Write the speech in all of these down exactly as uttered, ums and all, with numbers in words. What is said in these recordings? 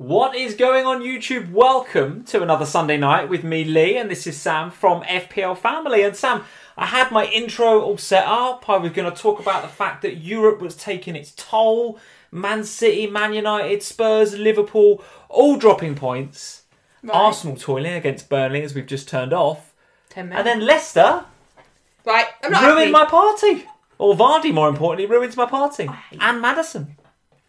What is going on YouTube? Welcome to another Sunday night with me, Lee, and this is Sam from F P L Family. And Sam, I had my intro all set up. I was going to talk about the fact that Europe was taking its toll. Man City, Man United, Spurs, Liverpool, all dropping points. Right. Arsenal toiling against Burnley as we've just turned off. Ten minutes. And then Leicester right, I'm not ruined happy. my party. Or Vardy, more importantly, ruins my party. And Maddison.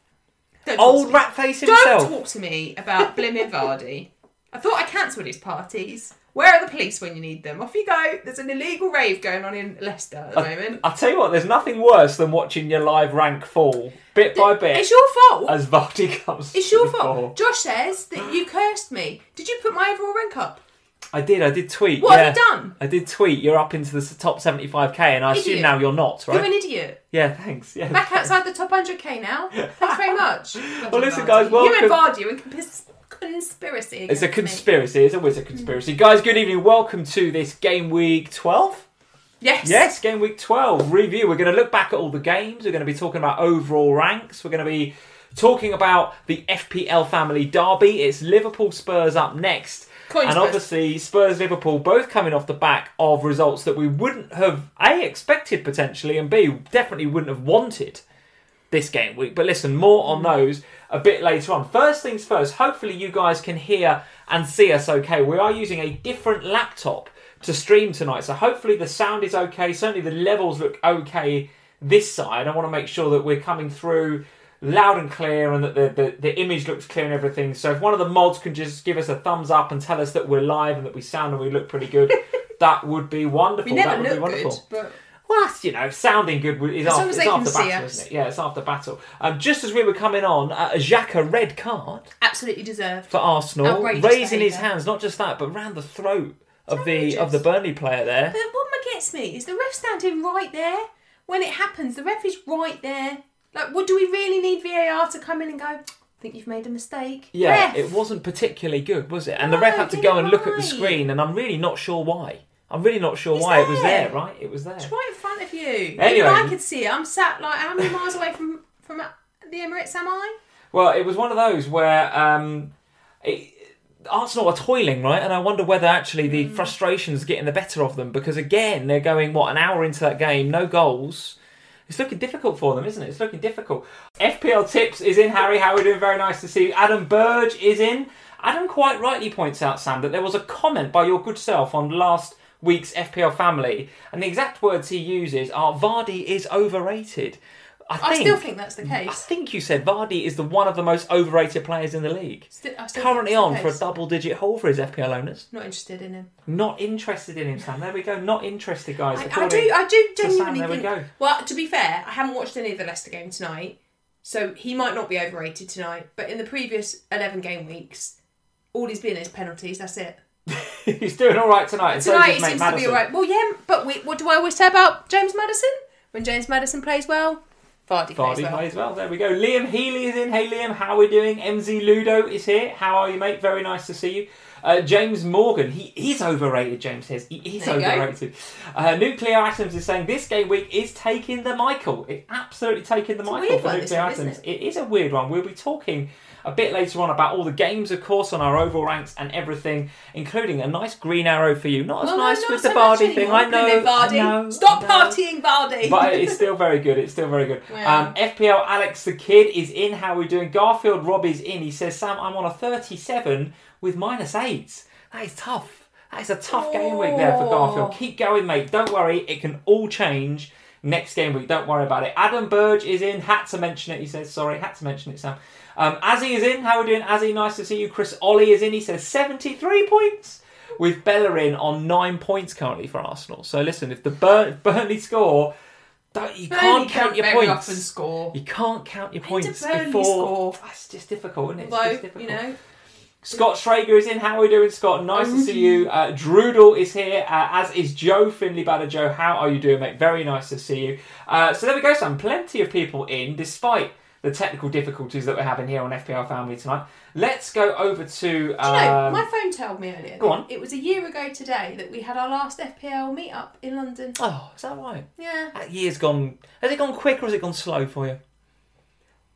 Don't Old rat face himself. Don't talk to me about blimmin' Vardy. I thought I cancelled his parties. Where are the police when you need them? Off you go. There's an illegal rave going on in Leicester at the I, moment. I'll tell you what, there's nothing worse than watching your live rank fall, bit by bit. It's your fault. As Vardy comes It's to your the fault. fore. Josh says that you cursed me. Did you put my overall rank up? I did, I did tweet. What yeah. have you done? I did tweet, you're up into the top seventy-five k, and I Idiot. assume now you're not, right? You're an idiot. Yeah, thanks. Yeah, Back thanks. outside the top one hundred k now. Thanks very much. Well, listen, guys, welcome. You and Vardy are in compis- conspiracy It's a against me. conspiracy, it's always a conspiracy. Guys, good evening, welcome to this game week twelve. Yes. Yes, game week twelve review. We're going to look back at all the games. We're going to be talking about overall ranks. We're going to be talking about the F P L Family Derby. It's Liverpool Spurs up next. Coin and Spurs. obviously Spurs Liverpool both coming off the back of results that we wouldn't have A, expected potentially, and B, definitely wouldn't have wanted this game week. But listen, more on those a bit later on. First things first, hopefully you guys can hear and see us okay. We are using a different laptop to stream tonight, so hopefully the sound is okay. Certainly the levels look okay this side. I want to make sure that we're coming through loud and clear and that the, the, the image looks clear and everything. So if one of the mods can just give us a thumbs up and tell us that we're live and that we sound and we look pretty good, that would be wonderful. We never that would look be wonderful. good, but... Well, that's, you know, sounding good is As long after, as it's they can after see battle, us. isn't it? Yeah, it's after battle. Um, just as we were coming on, uh, a Xhaka red card Absolutely deserved. for Arsenal, Outrageous raising his behaviour. hands, not just that, but round the throat of the outrageous. of the Burnley player there. But what gets me is the ref standing right there. When it happens, the ref is right there. Like, what do we really need V A R to come in and go, I think you've made a mistake? Yeah, Ref. it wasn't particularly good, was it? And No, the ref had to did go it and look at the right. screen, and I'm really not sure why. I'm really not sure It's why it was there. there, right? It was there. It's right in front of you. Anyway. Even I could see it. I'm sat, like, how many miles away from, from the Emirates am I? Well, it was one of those where um, it, Arsenal are toiling, right? And I wonder whether actually the mm. frustration's getting the better of them, because again, they're going, what, an hour into that game, no goals. It's looking difficult for them, isn't it? It's looking difficult. F P L Tips is in, Harry. How are we doing? Very nice to see you. Adam Burge is in. Adam quite rightly points out, Sam, that there was a comment by your good self on last week's F P L Family, and the exact words he uses are, Vardy is overrated. I, I think, still think that's the case. I think you said Vardy is the one of the most overrated players in the league. Still, I still Currently think on that's for the a case. double-digit haul for his F P L owners. Not interested in him. Not interested in him, Sam. There we go. Not interested, guys. I, I According do, I do to Sam, genuinely there we think. go. Well, to be fair, I haven't watched any of the Leicester game tonight, so he might not be overrated tonight. But in the previous eleven game weeks, all he's been is penalties. That's it. He's doing all right tonight. And so Tonight does he mate seems Maddison. to be all right. Well, yeah, but we, what do I always say about James Maddison? When James Maddison plays well, Vardy, plays Vardy well. plays well. There we go. Liam Healy is in. Hey, Liam, how are we doing? M Z Ludo is here. How are you, mate? Very nice to see you. Uh, James Morgan, he is overrated, James says. He is There you go. overrated. Uh, Nuclear Atoms is saying this game week is taking the Michael. It's absolutely taking the It's a Michael weird for one, Nuclear this one, Atoms. isn't It is a weird one. We'll be talking a bit later on about all the games, of course, on our overall ranks and everything, including a nice green arrow for you. Not as Well, no, nice not with so the much Vardy thing. anymore. I know, Vardy. I know. Stop I know. partying, Vardy. But it's still very good. It's still very good. Yeah. Um, F P L Alex the Kid is in. How are we doing? Garfield Rob is in. He says, Sam, I'm on a thirty-seven with minus eight. That is tough. That is a tough game week there for Garfield. Keep going, mate. Don't worry. It can all change next game week. Don't worry about it. Adam Burge is in. Had to mention it. He says, sorry. Had to mention it, Sam. Um, Azzy is in. How are we doing, Azzy? Nice to see you. Chris Ollie is in. He says seventy-three points. With Bellerin on nine points currently for Arsenal. So listen, if the Bur- Burnley score, don't, you Burnley can't count don't your very points. often score. You can't count your When points did Burnley before. score? That's just difficult, isn't it? It's Although, just difficult. you know. Scott Schrager is in. How are we doing, Scott? Nice to see you. Uh, Drudel is here, uh, as is Joe Finley Batter. Joe, how are you doing, mate? Very nice to see you. Uh, so there we go, Sam. Plenty of people in, despite the technical difficulties that we're having here on F P L Family tonight. Let's go over to... Um, Do you know, my phone told me earlier. Go on. It was a year ago today that we had our last F P L meet-up in London. Oh, is that right? Yeah. That year's gone... Has it gone quick or has it gone slow for you?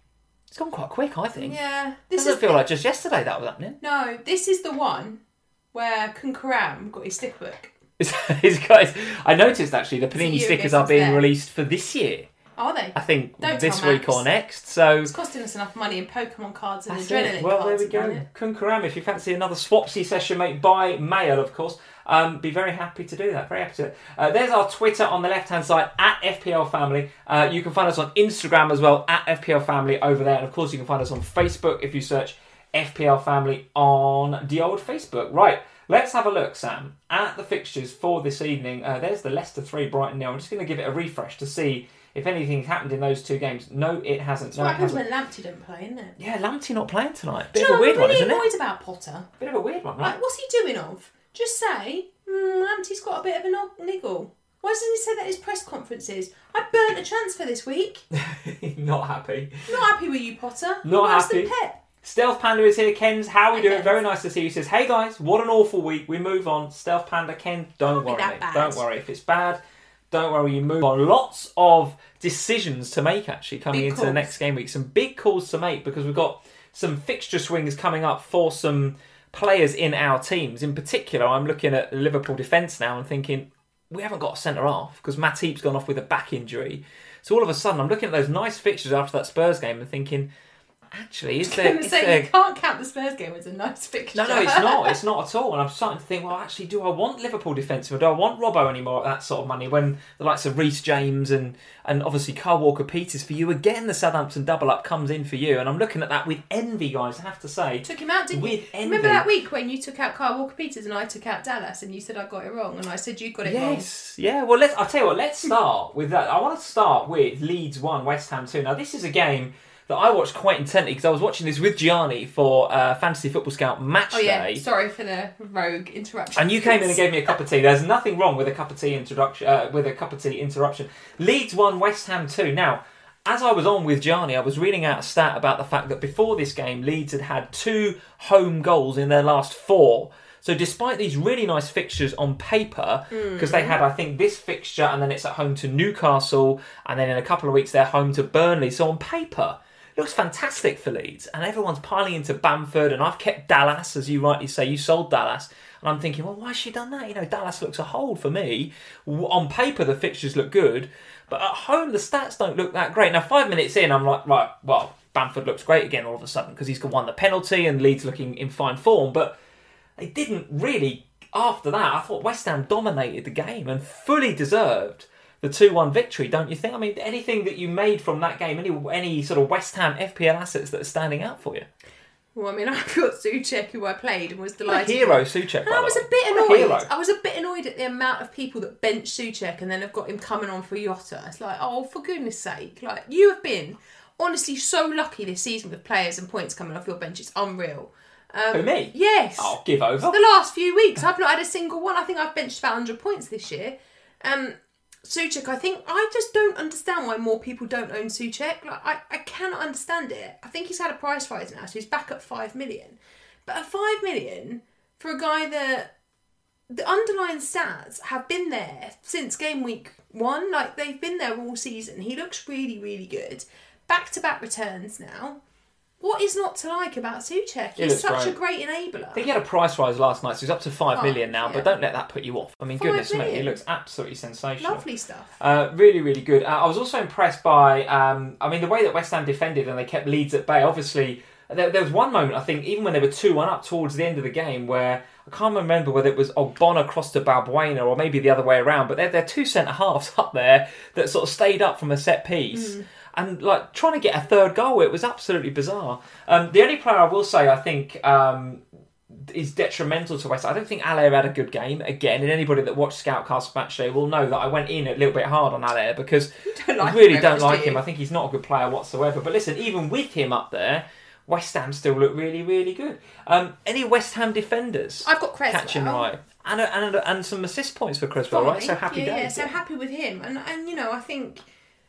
It's gone quite quick, I think. Yeah. It This doesn't is feel the- like just yesterday that was happening. No, this is the one where Kunkaram got his stick book. He's got his, I noticed actually the Panini year stickers ago are being since then. released for this year. Are they? I think Don't this tell week Max. or next. So It's costing us enough money in Pokemon cards and that's adrenaline it. Well, there cards. we go. isn't it? Kunkaram, if you fancy another Swapsy session, mate, by mail, of course. Um, be very happy to do that. Very happy to do it. Uh, there's our Twitter on the left-hand side, at F P L Family. Uh, you can find us on Instagram as well, at F P L Family over there. And, of course, you can find us on Facebook if you search F P L Family on the old Facebook. Right, let's have a look, Sam, at the fixtures for this evening. Uh, there's the Leicester three, Brighton nil. I'm just going to give it a refresh to see if anything's happened in those two games. No, it hasn't. It's No, what it happens hasn't. when Lamptey don't play, isn't it? Yeah, Lamptey not playing tonight. Do Bit you of a know, weird I'm one, really isn't it? annoyed about Potter. Bit of a weird one, right? Like, what's he doing of? Just say, mm, Lamptey's got a bit of a nog- niggle. Why doesn't he say that at his press conferences? I burnt a transfer this week. Not happy. Not happy with you, Potter. Not You're worse happy. than Pep. Stealth Panda is here. Ken's, how are we Hi, doing? Ken. Very nice to see you. He says, hey guys, what an awful week. We move on. Stealth Panda, Ken, don't Can't be worry, that mate. bad. Don't worry. If it's bad, don't worry, you move on. Lots of decisions to make actually coming Big into the calls. next game week. Some big calls to make because we've got some fixture swings coming up for some players in our teams. In particular, I'm looking at Liverpool defence now and thinking, we haven't got a centre half because Matip's gone off with a back injury. So all of a sudden, I'm looking at those nice fixtures after that Spurs game and thinking, actually, is I there... was is going to say, there you can't count the Spurs game as a nice fixture. no, no, it's not. It's not at all. And I'm starting to think, well, actually, do I want Liverpool defensive? Or do I want Robbo anymore at that sort of money when the likes of Reece James and, and obviously Kyle Walker-Peters for you? Again, the Southampton double-up comes in for you. And I'm looking at that with envy, guys, I have to say. Took him out, didn't With you? envy. Remember that week when you took out Kyle Walker-Peters and I took out Dallas and you said I got it wrong and I said you got it wrong? Yes, yeah. Well, let's. I'll tell you what. Let's start with that. I want to start with Leeds one, West Ham two. Now, this is a game that I watched quite intently because I was watching this with Gianni for uh, Fantasy Football Scout Match Oh yeah, Day. sorry for the rogue interruption. And you came in and gave me a cup of tea. There's nothing wrong with a cup of tea introduction. Uh, with a cup of tea interruption. Leeds one, West Ham two. Now, as I was on with Gianni, I was reading out a stat about the fact that before this game, Leeds had had two home goals in their last four. So despite these really nice fixtures on paper, because Mm. they had, I think, this fixture and then it's at home to Newcastle and then in a couple of weeks they're home to Burnley. So on paper, it looks fantastic for Leeds. And everyone's piling into Bamford and I've kept Dallas, as you rightly say. You sold Dallas. And I'm thinking, well, why has she done that? You know, Dallas looks a hold for me. On paper, the fixtures look good. But at home, the stats don't look that great. Now, five minutes in, I'm like, right, well, Bamford looks great again all of a sudden because he's won the penalty and Leeds looking in fine form. But they didn't really, after that, I thought West Ham dominated the game and fully deserved the two one victory, don't you think? I mean, anything that you made from that game, any any sort of West Ham F P L assets that are standing out for you? Well, I mean, I've got Souček, who I played and was What a delighted. hero, Souček, And by I the was way. a bit What a annoyed. hero. I was a bit annoyed at the amount of people that bench Souček and then have got him coming on for Jota. It's like, oh, for goodness sake. Like, you have been honestly so lucky this season with players and points coming off your bench. It's unreal. Um, Who, me? Yes. I'll give over. For the last few weeks, I've not had a single one. I think I've benched about one hundred points this year. Um, Souček, I think, I just don't understand why more people don't own Souček. Like, I, I cannot understand it. I think he's had a price rise now, so he's back at five million. But at five million, for a guy that the underlying stats have been there since game week one, like they've been there all season. He looks really, really good. Back-to-back returns now. What is not to like about Souček? He He's looks such great. a great enabler. I think he had a price rise last night, so he's up to five Oh, million now, yeah. but don't let that put you off. I mean, Five goodness me, he million. looks absolutely sensational. Lovely stuff. Uh, really, really good. Uh, I was also impressed by, um, I mean, the way that West Ham defended and they kept Leeds at bay. Obviously, there, there was one moment, I think, even when they were two one up towards the end of the game, where I can't remember whether it was Ogbonna crossed to Balbuena or maybe the other way around, but they're, they're two centre-halves up there that sort of stayed up from a set piece. Mm. And like trying to get a third goal, it was absolutely bizarre. Um, the only player I will say I think um, is detrimental to West Ham, I don't think Allaire had a good game. Again, and anybody that watched Scoutcast Match Day will know that I went in a little bit hard on Allaire because Don't like I really him very don't much, like do you? him. I think he's not a good player whatsoever. But listen, even with him up there, West Ham still look really, really good. Um, any West Ham defenders? I've got Creswell. Catching right. And, a, and, a, and some assist points for Creswell, right? So happy yeah, days. yeah, so happy with him. And, and you know, I think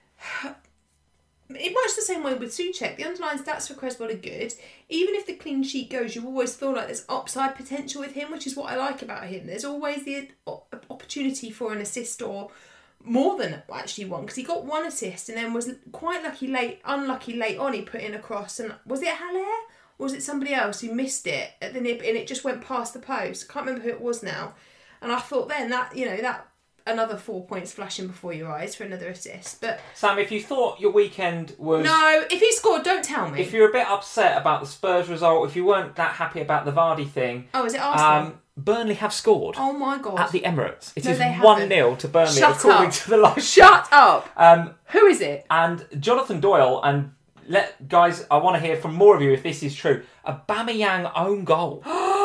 it much the same way with Souček. The underlying stats for Creswell are good. Even if the clean sheet goes, you always feel like there's upside potential with him, which is what I like about him. There's always the opportunity for an assist or more than actually one, because he got one assist and then was quite lucky late, unlucky late on. He put in a cross, and was it Haller or was it somebody else who missed it at the nib and it just went past the post? I can't remember who it was now. And I thought then that, you know, that another four points flashing before your eyes for another assist. But Sam, if you thought your weekend was... No, if he scored, don't tell me. If you're a bit upset about the Spurs result, if you weren't that happy about the Vardy thing... Oh, is it Arsenal? Um, Burnley have scored. Oh my God. At the Emirates. It No, is they one nil to Burnley, Shut according up. to the live Shut up! Um, Who is it? And Jonathan Doyle, and let guys, I want to hear from more of you if this is true. A Aubameyang own goal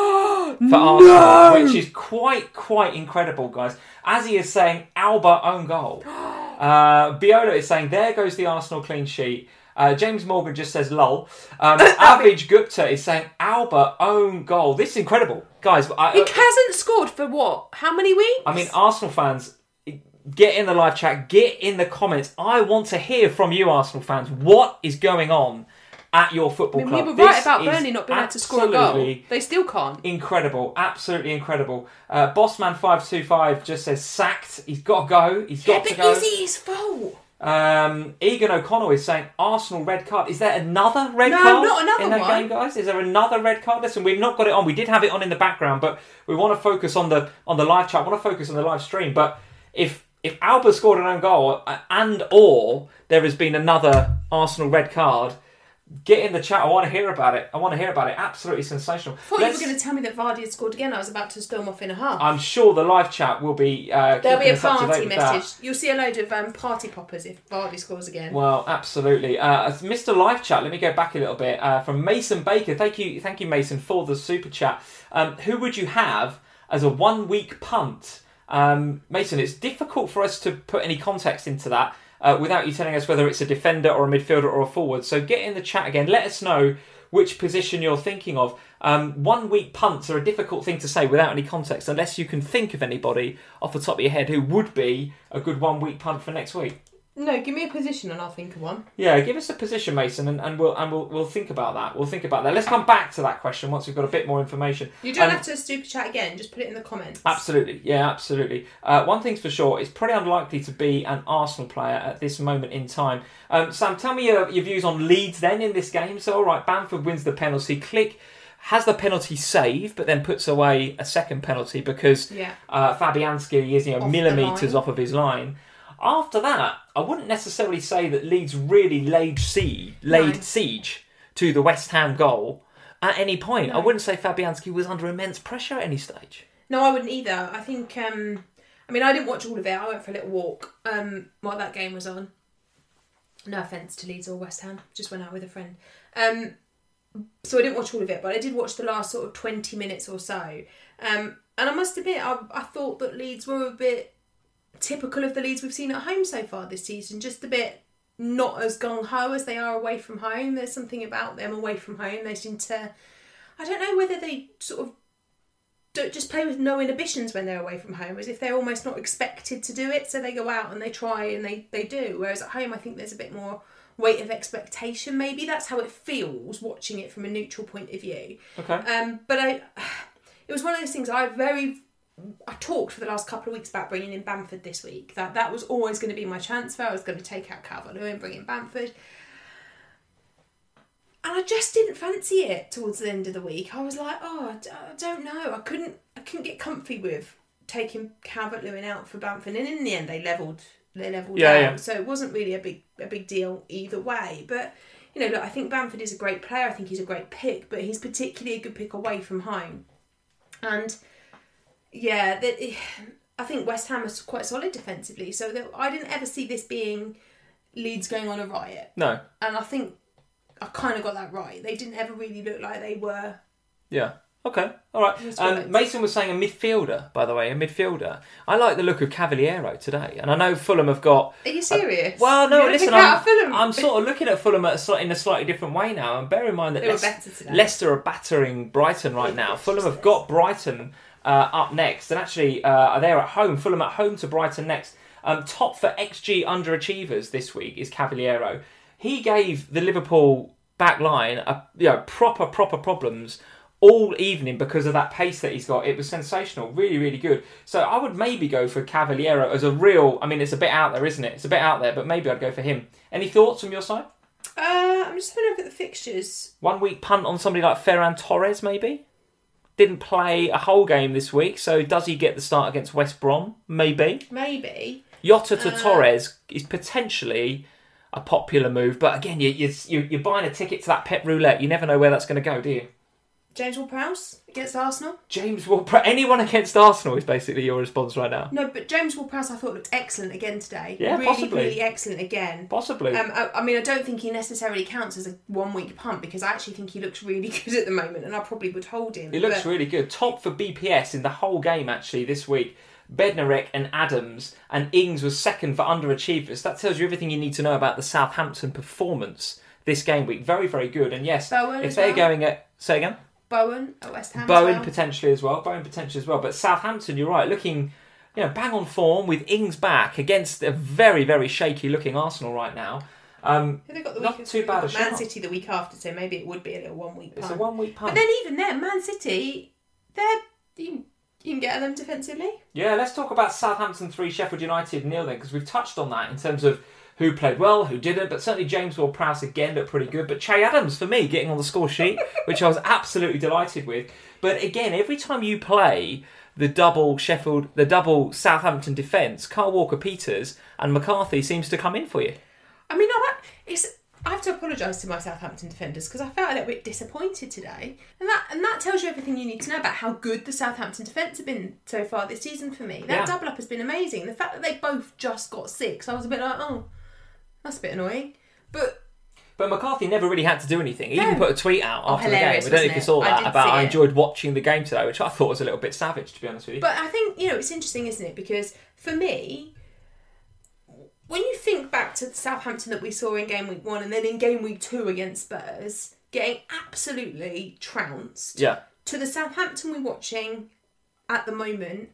for No! Arsenal, which is quite, quite incredible, guys. As he is saying, Alba own goal. Uh, Biola is saying, there goes the Arsenal clean sheet. Uh, James Morgan just says, lol. Um, Avid Gupta is saying, Alba own goal. This is incredible. Guys, I, He hasn't scored for what? How many weeks? I mean, Arsenal fans, get in the live chat, get in the comments. I want to hear from you, Arsenal fans. What is going on at your football I mean, club? we were right This about is Burnley not being able to score a goal. absolutely They still can't. Incredible, absolutely incredible. Uh, Bossman five two five just says sacked. He's got to go. He's Yeah, got to but go. is it his fault? Um, Egan O'Connell is saying Arsenal red card. Is there another red No, card not another in that one. game, guys? Is there another red card? Listen, we've not got it on. We did have it on in the background, but we want to focus on the on the live chat. I want to focus on the live stream. But if if Alba scored an own goal uh, and or there has been another Arsenal red card, get in the chat. I want to hear about it. I want to hear about it. Absolutely sensational. I thought Let's- you were going to tell me that Vardy had scored again. I was about to storm off in a half. I'm sure the live chat will be uh, There'll be keeping a us up to date party with that. message. You'll see a load of um, party poppers if Vardy scores again. Well, absolutely. Uh, Mister Live Chat, let me go back a little bit. Uh, from Mason Baker. Thank you, thank you, Mason, for the super chat. Um, who would you have as a one-week punt? Um, Mason, it's difficult for us to put any context into that uh, without you telling us whether it's a defender or a midfielder or a forward. So get in the chat again. Let us know which position you're thinking of. Um, one-week punts are a difficult thing to say without any context, unless you can think of anybody off the top of your head who would be a good one-week punt for next week. No, give me a position and I'll think of one. Yeah, give us a position, Mason, and, and we'll and we'll we'll think about that. We'll think about that. Let's come back to that question once we've got a bit more information. You don't Um, have to super chat again, just put it in the comments. Absolutely, yeah, absolutely. Uh, one thing's for sure, it's pretty unlikely to be an Arsenal player at this moment in time. Um, Sam, tell me your, your views on Leeds then in this game. So, all right, Bamford wins the penalty. Click has the penalty save, but then puts away a second penalty because Yeah. uh, Fabianski is you know Off the millimetres line. off of his line. After that, I wouldn't necessarily say that Leeds really laid siege, laid No. siege to the West Ham goal at any point. No. I wouldn't say Fabianski was under immense pressure at any stage. No, I wouldn't either. I think, um, I mean, I didn't watch all of it. I went for a little walk um, while that game was on. No offence to Leeds or West Ham. Just went out with a friend. Um, so I didn't watch all of it, but I did watch the last sort of twenty minutes or so. Um, and I must admit, I, I thought that Leeds were a bit typical of the Leeds we've seen at home so far this season. Just a bit not as gung-ho as they are away from home. There's something about them away from home. They seem to... I don't know whether they sort of don't just play with no inhibitions when they're away from home, as if they're almost not expected to do it, so they go out and they try and they, they do. Whereas at home, I think there's a bit more weight of expectation. Maybe that's how it feels watching it from a neutral point of view. Okay. Um, but I, it was one of those things I very, I talked for the last couple of weeks about bringing in Bamford this week. That that was always going to be my transfer. I was going to take out Calvert-Lewin and bring in Bamford. And I just didn't fancy it towards the end of the week. I was like, oh, I d- I don't know. I couldn't I couldn't get comfy with taking Calvert-Lewin out for Bamford. And in the end, they levelled they levelled Yeah, out. yeah. So it wasn't really a big a big deal either way. But, you know, look, I think Bamford is a great player. I think he's a great pick. But he's particularly a good pick away from home. And, yeah, that I think West Ham is quite solid defensively. So that I didn't ever see this being Leeds going on a riot. No. And I think I kind of got that right. They didn't ever really look like they were. Yeah. Okay. All right. That's Um, right. Mason was saying a midfielder, by the way, a midfielder. I like the look of Cavaliero today, and I know Fulham have got. Are you serious? Well, no, You're gonna listen, pick out I'm, Fulham? I'm sort of looking at Fulham at a, slight- in a slightly different way now, and bear in mind that They were Leic- better today. Leicester are battering Brighton right now. Fulham have got Brighton uh, up next, and actually uh, they're at home. Fulham at home to Brighton next. Um, top for X G underachievers this week is Cavaliero. He gave the Liverpool back line a, you know, proper, proper problems all evening because of that pace that he's got. It was sensational, really, really good. So I would maybe go for Cavaliero as a real. I mean, it's a bit out there, isn't it? It's a bit out there, but maybe I'd go for him. Any thoughts from your side? Uh, I'm just having a look at the fixtures. One week punt on somebody like Ferran Torres, maybe. Didn't play a whole game this week, so does he get the start against West Brom? Maybe. Maybe. Jota to Uh, Torres is potentially a popular move, but again, you, you, you're buying a ticket to that pet roulette. You never know where that's going to go, do you? James Ward-Prowse against Arsenal? James Ward-Prowse. Anyone against Arsenal is basically your response right now. No, but James Ward-Prowse I thought looked excellent again today. Yeah, really, possibly. really excellent again. Possibly. Um, I, I mean, I don't think he necessarily counts as a one-week punt because I actually think he looks really good at the moment and I probably would hold him. He looks but... really good. Top for B P S in the whole game, actually, this week. Bednarek and Adams, and Ings was second for underachievers. That tells you everything you need to know about the Southampton performance this game week. Very, very good. And yes, Bowen if as they're well. going at... Say again? Bowen at West Ham Bowen as well. potentially as well. Bowen potentially as well. But Southampton, you're right, looking, you know, bang on form with Ings back against a very, very shaky looking Arsenal right now. Um, They've got the not week, too they've bad got a Man shout. City the week after, so maybe it would be a little one-week punt. It's a one-week punt. But then even then, Man City, they're you, you can get at them defensively. Yeah, let's talk about Southampton three, Sheffield United nil then, because we've touched on that in terms of who played well, who didn't, but certainly James Ward-Prowse again looked pretty good. But Che Adams, for me, getting on the score sheet, which I was absolutely delighted with. But again, every time you play the double Sheffield, the double Southampton defence, Carl Walker-Peters and McCarthy seems to come in for you. I mean, I, it's, I have to apologise to my Southampton defenders because I felt a little bit disappointed today. And that and that tells you everything you need to know about how good the Southampton defence have been so far this season for me. That Yeah. double-up has been amazing. The fact that they both just got six, I was a bit like, oh, that's a bit annoying. But... But McCarthy never really had to do anything. He No. even put a tweet out Oh, after the game. I hilarious, don't know if wasn't you it? saw I that, did about see I it. enjoyed watching the game today, which I thought was a little bit savage, to be honest with you. But I think, you know, it's interesting, isn't it? Because for me, when you think back to the Southampton that we saw in game week one and then in game week two against Spurs, getting absolutely trounced, Yeah. to the Southampton we're watching at the moment,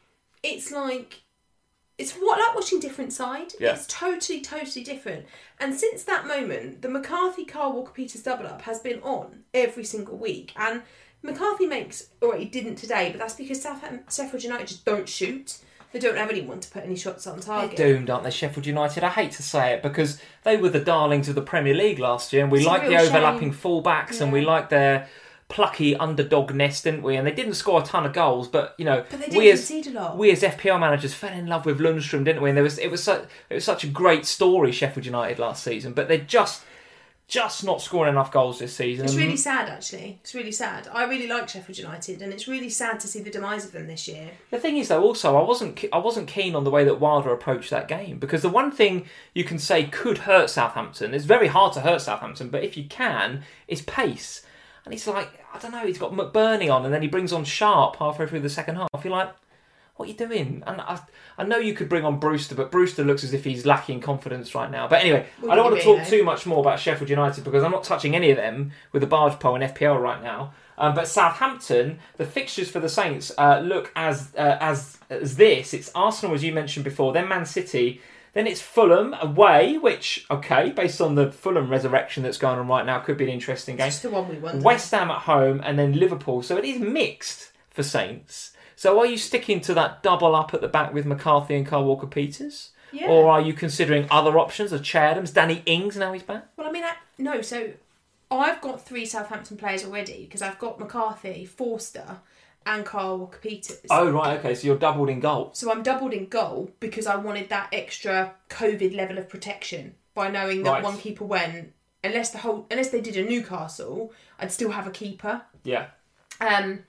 it's like... It's what like watching different side. Yeah. It's totally, totally different. And since that moment, the McCarthy, Carl Walker-Peters double-up has been on every single week. And McCarthy makes... Or he didn't today, but that's because Southampton, Sheffield United just don't shoot. They don't have anyone to put any shots on target. They're doomed, aren't they, Sheffield United? I hate to say it because they were the darlings of the Premier League last year and we It's a like the real overlapping shame. fullbacks and we Yeah. like their plucky underdog nest, didn't we? And they didn't score a ton of goals, but, you know, But they did we as concede a lot. we as F P L managers fell in love with Lundstrom, didn't we? And there was it was such it was such a great story, Sheffield United last season, but they're just just not scoring enough goals this season. It's And really sad, actually. It's really sad. I really like Sheffield United, and it's really sad to see the demise of them this year. The thing is, though, also I wasn't ke- I wasn't keen on the way that Wilder approached that game because the one thing you can say could hurt Southampton, it's very hard to hurt Southampton, but if you can, is pace. And he's like, I don't know, he's got McBurney on, and then he brings on Sharp halfway through the second half. You're like, what are you doing? And I, I know you could bring on Brewster, but Brewster looks as if he's lacking confidence right now. But anyway, What I don't do want you to mean, talk though? too much more about Sheffield United because I'm not touching any of them with a barge pole in F P L right now. Um, but Southampton, the fixtures for the Saints uh, look as uh, as as this. It's Arsenal, as you mentioned before, then Man City, then it's Fulham away, which, okay, based on the Fulham resurrection that's going on right now, could be an interesting game. It's just the one we won. West Ham at home and then Liverpool. So it is mixed for Saints. So are you sticking to that double up at the back with McCarthy and Carl Walker-Peters? Yeah. Or are you considering other options of Che Adams, Danny Ings now he's back? Well, I mean, I, no, so I've got three Southampton players already because I've got McCarthy, Forster, and Carl Walker-Peters. Oh, right, okay, so you're doubled in goal. So I'm doubled in goal because I wanted that extra COVID level of protection by knowing that Right. one keeper went. Unless the whole, unless they did a Newcastle, I'd still have a keeper. Yeah. Um,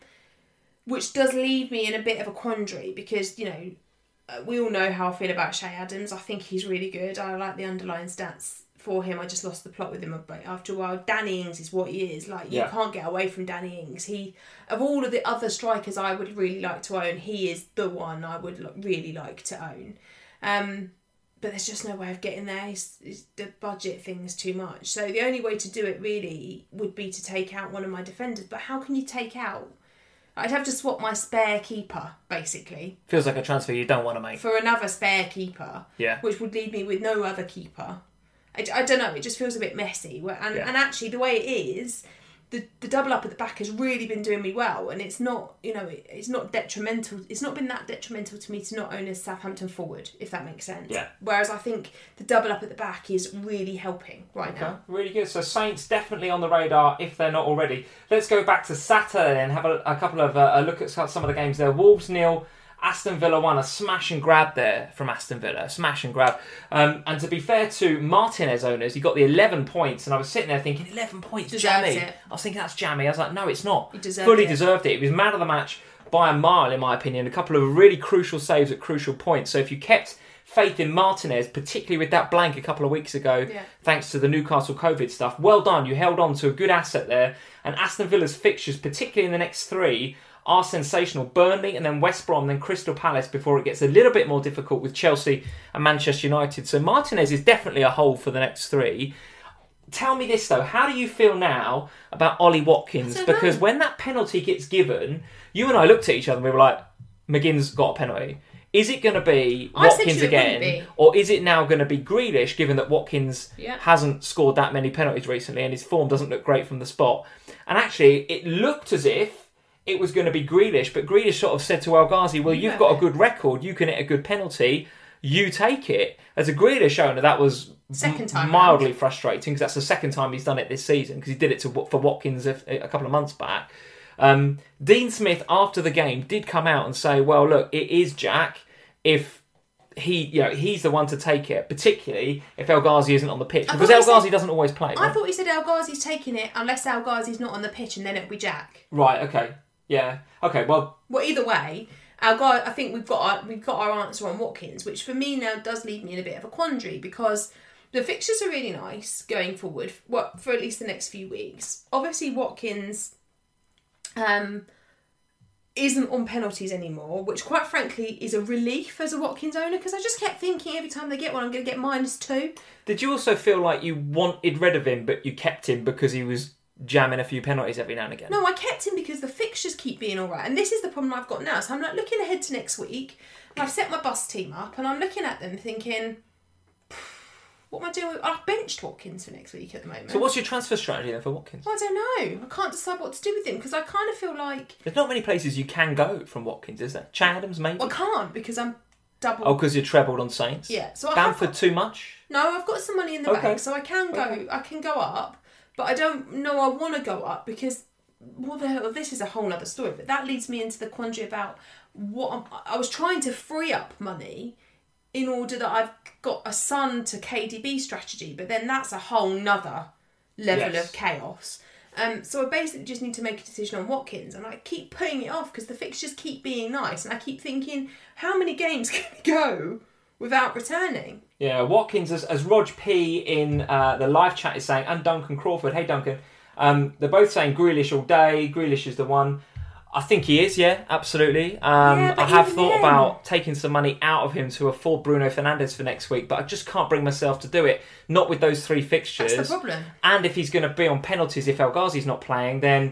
which does leave me in a bit of a quandary because, you know, uh, we all know how I feel about Che Adams. I think he's really good. I like the underlying stats for him. I just lost the plot with him a bit after a while. Danny Ings is what he is. Like, you Yeah. can't get away from Danny Ings. He, of all of the other strikers I would really like to own, he is the one I would lo- really like to own. Um, but there's just no way of getting there. It's, it's, the budget thing is too much. So the only way to do it really would be to take out one of my defenders. But how can you take out? I'd have to swap my spare keeper, basically, Feels like a transfer you don't want to make. for another spare keeper, Yeah. which would leave me with no other keeper. I, I don't know, it just feels a bit messy. Where- And, Yeah. and actually, the way it is, the the double up at the back has really been doing me well, and it's not, you know, it, it's not detrimental. It's not been that detrimental to me to not own a Southampton forward, if that makes sense. Yeah. Whereas I think the double up at the back is really helping right Okay, now. really good. So Saints definitely on the radar if they're not already. Let's go back to Saturday and have a, a couple of uh, a look at some of the games there. Wolves nil. Aston Villa won. A smash and grab there from Aston Villa. A smash and grab. Um, and to be fair to Martinez owners, he got the eleven points, and I was sitting there thinking, eleven points, Deserves jammy. it. I was thinking, that's jammy. I was like, no, it's not. He deserved Fully it. deserved it. He was man of the match by a mile, in my opinion. A couple of really crucial saves at crucial points. So if you kept faith in Martinez, particularly with that blank a couple of weeks ago, Yeah. thanks to the Newcastle COVID stuff, well done. You held on to a good asset there. And Aston Villa's fixtures, particularly in the next three, are sensational. Burnley and then West Brom, then Crystal Palace before it gets a little bit more difficult with Chelsea and Manchester United. So Martinez is definitely a hold for the next three. Tell me this though, how do you feel now about Ollie Watkins? I don't Because know. when that penalty gets given, you and I looked at each other and we were like, McGinn's got a penalty. Is it going to be I said Watkins you it again? wouldn't be. Or is it now going to be Grealish, given that Watkins Yeah. hasn't scored that many penalties recently and his form doesn't look great from the spot? And actually, it looked as if it was going to be Grealish, but Grealish sort of said to El Ghazi, well, you've Yeah. got a good record, you can hit a good penalty, you take it. As a Grealish owner, that was Second time mildly round. frustrating, because that's the second time he's done it this season, because he did it to, for Watkins a, a couple of months back. Um, Dean Smith, after the game, did come out and say, well, look, it is Jack if he, you know, he's the one to take it, particularly if El Ghazi isn't on the pitch, I because thought El he said- Ghazi doesn't always play. I Right? thought he said El Ghazi's taking it unless El Ghazi's not on the pitch, and then it'll be Jack. Right, okay. Yeah. Okay, well, Well, either way, our guy, I think we've got our, we've got our answer on Watkins, which for me now does leave me in a bit of a quandary, because the fixtures are really nice going forward, what for at least the next few weeks. Obviously, Watkins um, isn't on penalties anymore, which quite frankly is a relief as a Watkins owner, because I just kept thinking every time they get one, I'm going to get minus two. did you also feel like you wanted rid of him, but you kept him because he was jamming a few penalties every now and again? No, I kept him because the fixtures keep being all right. And this is the problem I've got now. So I'm like looking ahead to next week, and I've set my bus team up, and I'm looking at them thinking, what am I doing? With... I've benched Watkins for next week at the moment. So what's your transfer strategy then for Watkins? Well, I don't know. I can't decide what to do with him, because I kind of feel like... There's not many places you can go from Watkins, is there? Chathams, maybe? Well, I can't, because I'm double... Oh, because you're trebled on Saints? Yeah, so I have Bamford got- too much? No, I've got some money in the Okay. bank, so I can go. Okay. I can go up, but I don't know I want to go up, because well, the hell, this is a whole other story. But that leads me into the quandary about what I'm, I was trying to free up money in order that I've got a Son to K D B strategy, but then that's a whole nother level Yes. of chaos. Um, so I basically just need to make a decision on Watkins, and I keep putting it off because the fixtures keep being nice, and I keep thinking, how many games can we go without returning? Yeah, Watkins, as, as Rog P in uh, the live chat is saying, and Duncan Crawford, hey Duncan, um, they're both saying Grealish all day, Grealish is the one. I think he is, yeah, absolutely. Um, Yeah, but I have even thought then- about taking some money out of him to afford Bruno Fernandes for next week, but I just can't bring myself to do it, not with those three fixtures. That's the problem. And if he's going to be on penalties if El Ghazi's not playing, then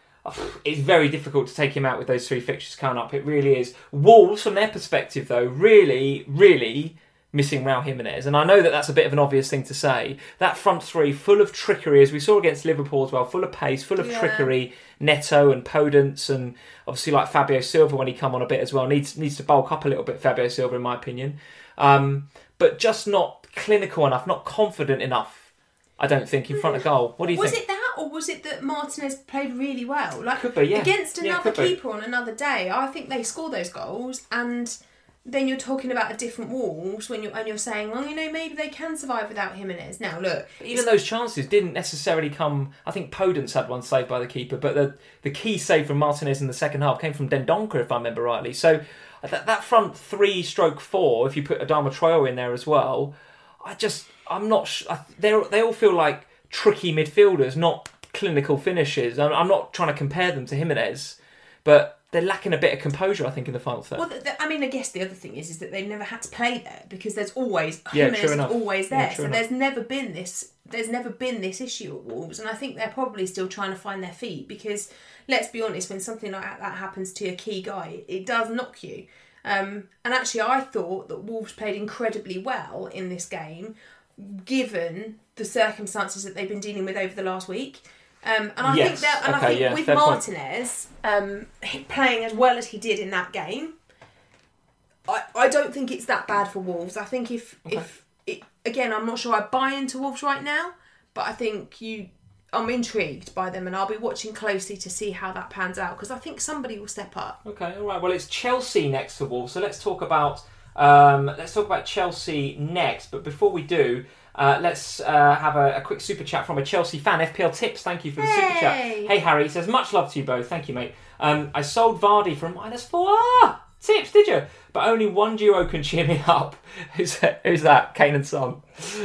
it's very difficult to take him out with those three fixtures coming up. It really is. Wolves, from their perspective, though, really, really missing Raul Jimenez. And I know that that's a bit of an obvious thing to say. That front three, full of trickery, as we saw against Liverpool as well, full of pace, full of Yeah. trickery. Neto and Podence, and obviously like Fabio Silva when he come on a bit as well. Needs needs to bulk up a little bit, Fabio Silva, in my opinion. Um, but just not clinical enough, not confident enough, I don't think, in front of goal. What do you was think? it that, or was it that Martinez played really well? Like Could be, yeah. against Yeah, another could be. keeper on another day, I think they score those goals, and then you're talking about a different Wolves when you're and you're saying, well, you know, maybe they can survive without Jimenez. Now, look, Even those chances didn't necessarily come. I think Podence had one saved by the keeper, but the the key save from Martinez in the second half came from Dendoncker, if I remember rightly. So that that front three stroke four, if you put Adama Traore in there as well, I just I'm not. Sh- I, they they all feel like tricky midfielders, not clinical finishers. I'm, I'm not trying to compare them to Jimenez, but they're lacking a bit of composure, I think, in the final third. well, the, the, I mean, I guess the other thing is is that they've never had to play there because there's always Yeah, Jimenez true is enough. always Yeah, there. true so enough. there's never been this. There's never been this issue at Wolves, and I think they're probably still trying to find their feet because let's be honest, when something like that happens to a key guy, it, it does knock you. Um, and actually, I thought that Wolves played incredibly well in this game, given the circumstances that they've been dealing with over the last week. Um, and I Yes. think that, and Okay, I think yeah, with fair point. Martinez um, he- playing as well as he did in that game, I, I don't think it's that bad for Wolves. I think if Okay. if it, again, I'm not sure I buy into Wolves right now, but I think you. I'm intrigued by them, and I'll be watching closely to see how that pans out because I think somebody will step up. Okay, all right. Well, it's Chelsea next for Wolves, so let's talk about um, let's talk about Chelsea next. But before we do, uh, let's uh, have a, a quick super chat from a Chelsea fan. F P L Tips, thank you for the super chat. Hey! Hey Harry, he says much love to you both. Thank you, mate. Um, I sold Vardy for a minus four. Ah, Tips, did you? But only one duo can cheer me up. Who's that? Who's that? Kane and Son.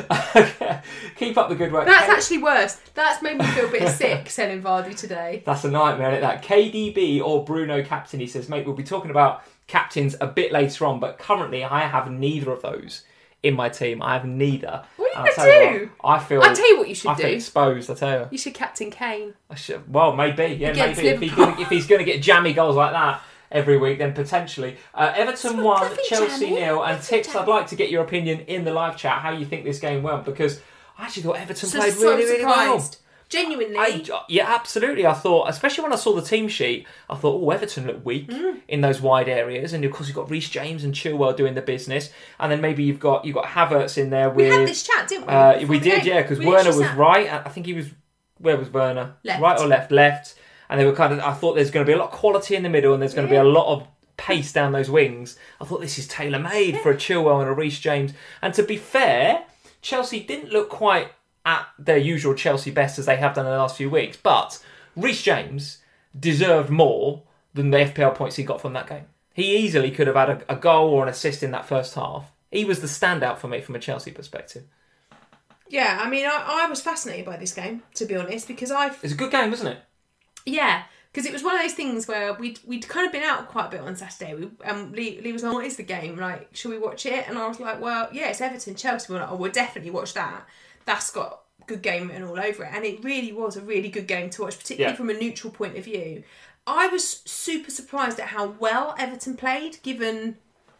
Keep up the good work. That's Kane- actually worse. That's made me feel a bit sick selling Vardy today. That's a nightmare, isn't it? That K D B or Bruno captain, he says, mate, we'll be talking about captains a bit later on, but currently I have neither of those in my team. I have neither. What are And you I'll going tell to you do? what, I feel. I'll tell you what you should I feel do. exposed. I tell you. You should captain Kane. I should. Well, maybe. Yeah, Against maybe. If he's, Liverpool. gonna, if he's going to get jammy goals like that every week, then potentially. Uh, Everton It's won, nothing Chelsea jammy. nil, and Nothing Tips. I'd jammy. like to get your opinion in the live chat how you think this game went, because I actually thought Everton So, played so really, really well. surprised. Genuinely. I, yeah, absolutely. I thought, especially when I saw the team sheet, I thought, oh, Everton look weak Mm. in those wide areas, and of course you've got Reece James and Chilwell doing the business, and then maybe you've got you've got Havertz in there we with. had this chat, didn't we? uh, before we the did, game? yeah, because We Werner literally was sat- right. I think he was. Where was Werner? Left. Right or left? Left. And they were kind of. I thought there's going to be a lot of quality in the middle, and there's going to Yeah. be a lot of pace down those wings. I thought this is tailor made for a Chilwell and a Reece James. And to be fair, Chelsea didn't look quite at their usual Chelsea best as they have done in the last few weeks, but Reece James deserved more than the F P L points he got from that game. He easily could have had a, a goal or an assist in that first half. He was the standout for me from a Chelsea perspective. Yeah, I mean, I, I was fascinated by this game, to be honest, because I've... It's a good game, wasn't it? Yeah, because it was one of those things where we'd we'd kind of been out quite a bit on Saturday. We, um, Lee, Lee was like, what is the game? Like, should we watch it? And I was like, well, yeah, it's Everton, Chelsea. We're like, oh, we'll definitely watch that. That's got good game written all over it. And it really was a really good game to watch, particularly Yeah. from a neutral point of view. I was super surprised at how well Everton played, given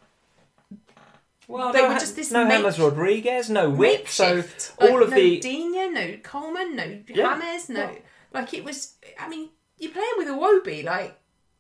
Well, They no, were Ha- just this no make- James Rodriguez, no Whip, so makeshift. all Like, of no the Digne, no Coleman, no Yeah. James, no... Yeah. Like, it was... I mean, you're playing with a Iwobi, like...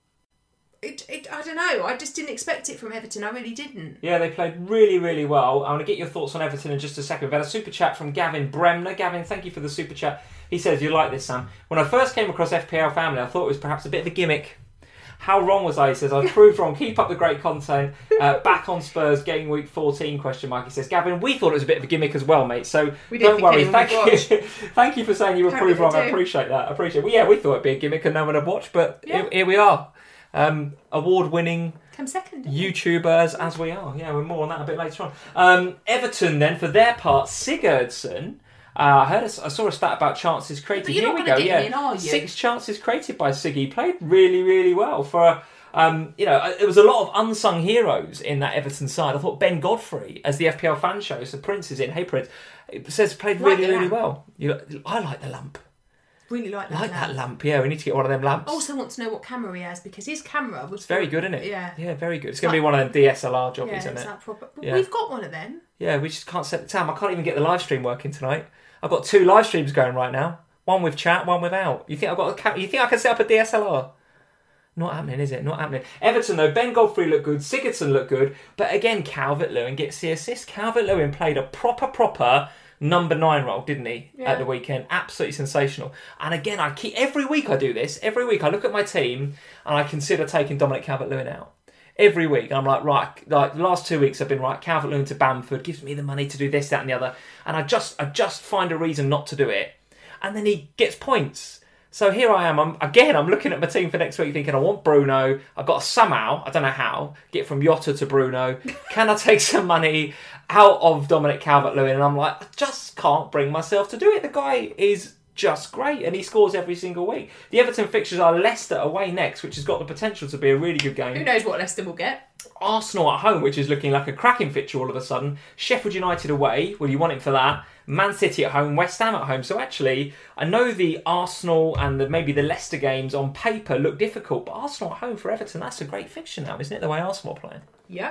It, it, I don't know. I just didn't expect it from Everton. I really didn't. yeah, they played really, really well. I want to get your thoughts on Everton in just a second. We've had a super chat from Gavin Bremner. Gavin, thank you for the super chat. He says, you like this, Sam. When I first came across F P L Family, I thought it was perhaps a bit of a gimmick. How wrong was I? He says, I've proved wrong. Keep up the great content. Uh, back on Spurs, game week fourteen, question mark. He says, Gavin, we thought it was a bit of a gimmick as well, mate. So We didn't don't think worry. anyone Thank would you. Thank you for saying you were Apparently proved wrong. they I do. appreciate that. I appreciate it. Well, yeah, we thought it'd be a gimmick and no one had watched, but Yeah. here, here we are. Um, award-winning Come second. didn't we? YouTubers as we are. Yeah, we're more on that a bit later on. Um, Everton then, for their part, Sigurdsson. Uh, I heard, a, I saw a stat about chances created. But you're Here not we gonna go. get Yeah, him in, are you? six chances created by Siggy. Played really, really well for. Um, you know, there was a lot of unsung heroes in that Everton side. I thought Ben Godfrey, as the F P L fan show, so Prince is in. Hey Prince, it says played Like really, the really lamp. well. You, I like the lamp. Really like I that. like lamp. that lamp. Yeah, we need to get one of them lamps. I also want to know what camera he has, because his camera was... It's very good, isn't it? Yeah. Yeah, very good. It's, It's going to be like- one of them D S L R jobbies, Yeah, isn't it's it? that proper... But Yeah. we've got one of them. Yeah, we just can't set the time. I can't even get the live stream working tonight. I've got two live streams going right now. One with chat, one without. You think I've got a ca- You think I can set up a D S L R? Not happening, is it? Not happening. Everton, though, Ben Godfrey looked good, Sigurdsson looked good, but again, Calvert-Lewin gets the assist. Calvert-Lewin played a proper, proper number nine role, didn't he, Yeah. at the weekend? Absolutely sensational. And again, I keep every week I do this. Every week I look at my team and I consider taking Dominic Calvert-Lewin out. Every week, I'm like, right, like the last two weeks I've been right, Calvert-Lewin to Bamford, gives me the money to do this, that and the other. And I just I just find a reason not to do it. And then he gets points. So here I am, I'm, again, I'm looking at my team for next week thinking I want Bruno. I've got to somehow, I don't know how, get from Jota to Bruno. Can I take some money out of Dominic Calvert-Lewin? And I'm like, I just can't bring myself to do it. The guy is just great and he scores every single week. The Everton fixtures are Leicester away next, which has got the potential to be a really good game. Who knows what Leicester will get? Arsenal at home, which is looking like a cracking fixture all of a sudden. Sheffield United away, well, you want him for that. Man City at home, West Ham at home. So actually, I know the Arsenal and the, maybe the Leicester games on paper look difficult, but Arsenal at home for Everton, that's a great fixture now, isn't it, the way Arsenal are playing? Yeah.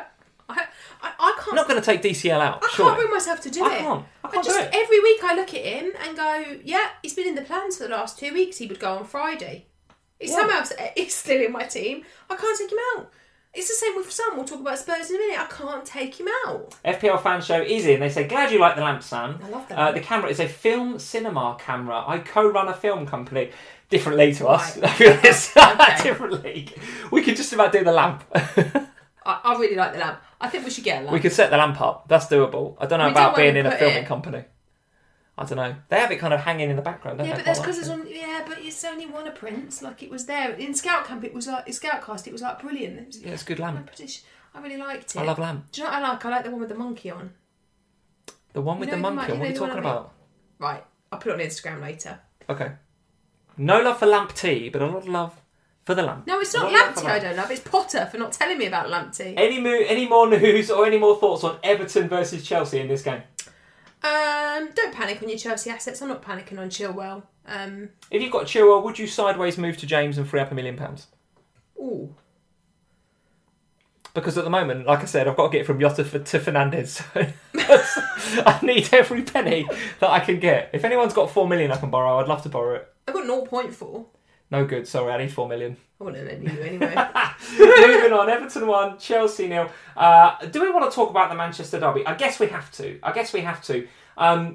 I, I, I can't. I'm not going to take D C L out. I surely. can't bring myself to do I it. can't. I can't just do it. every week I look at him and go, yeah, he's been in the plans for the last two weeks. He would go on Friday. He's Yeah. somehow he's still in my team. I can't take him out. It's the same with Sam. We'll talk about Spurs in a minute. I can't take him out. F P L Fan Show is in. They say, glad you like the lamp, Sam. I love that. Uh, the camera is a film cinema camera. I co-run a film company. Different league to us. Right. I feel it's Okay. different league. We could just about do the lamp. I, I really like the lamp. I think we should get a lamp. We could set the lamp up. That's doable. I don't know We about don't being want in to a put filming it- company. I don't know. They have it kind of hanging in the background, don't Yeah, they? but that's Quite because it's like on. Yeah, but it's only one appearance. Like it was there in Scout Camp. It was like in Scoutcast. It was like brilliant. It was, it. Yeah, it's a good I, lamp. I really liked it. I love lamp. Do you know what I like? I like the one with the monkey on. The one with You the know the monkey mon- on. What are you you know the talking one I about? Right, I'll put it on Instagram later. Okay. No love for lamp tea, but a lot of love for the lamp. No, it's A not lot of love Lamptey for I lamp. don't love. It's Potter for not telling me about Lamptey. Any mo- any more news or any more thoughts on Everton versus Chelsea in this game? Um, don't panic on your Chelsea assets. I'm not panicking on Chilwell. Um, If you've got Chilwell, would you sideways move to James and free up a million pounds? ooh. Because at the moment, like I said, I've got to get from Jota f- to Fernandez. So I need every penny that I can get. If anyone's got four million I can borrow, I'd love to borrow it. I've got zero point four. No good, sorry, I need four million. I wouldn't lend you anyway. Moving on, Everton one, Chelsea nil. Uh, do we want to talk about the Manchester derby? I guess we have to. I guess we have to. Um,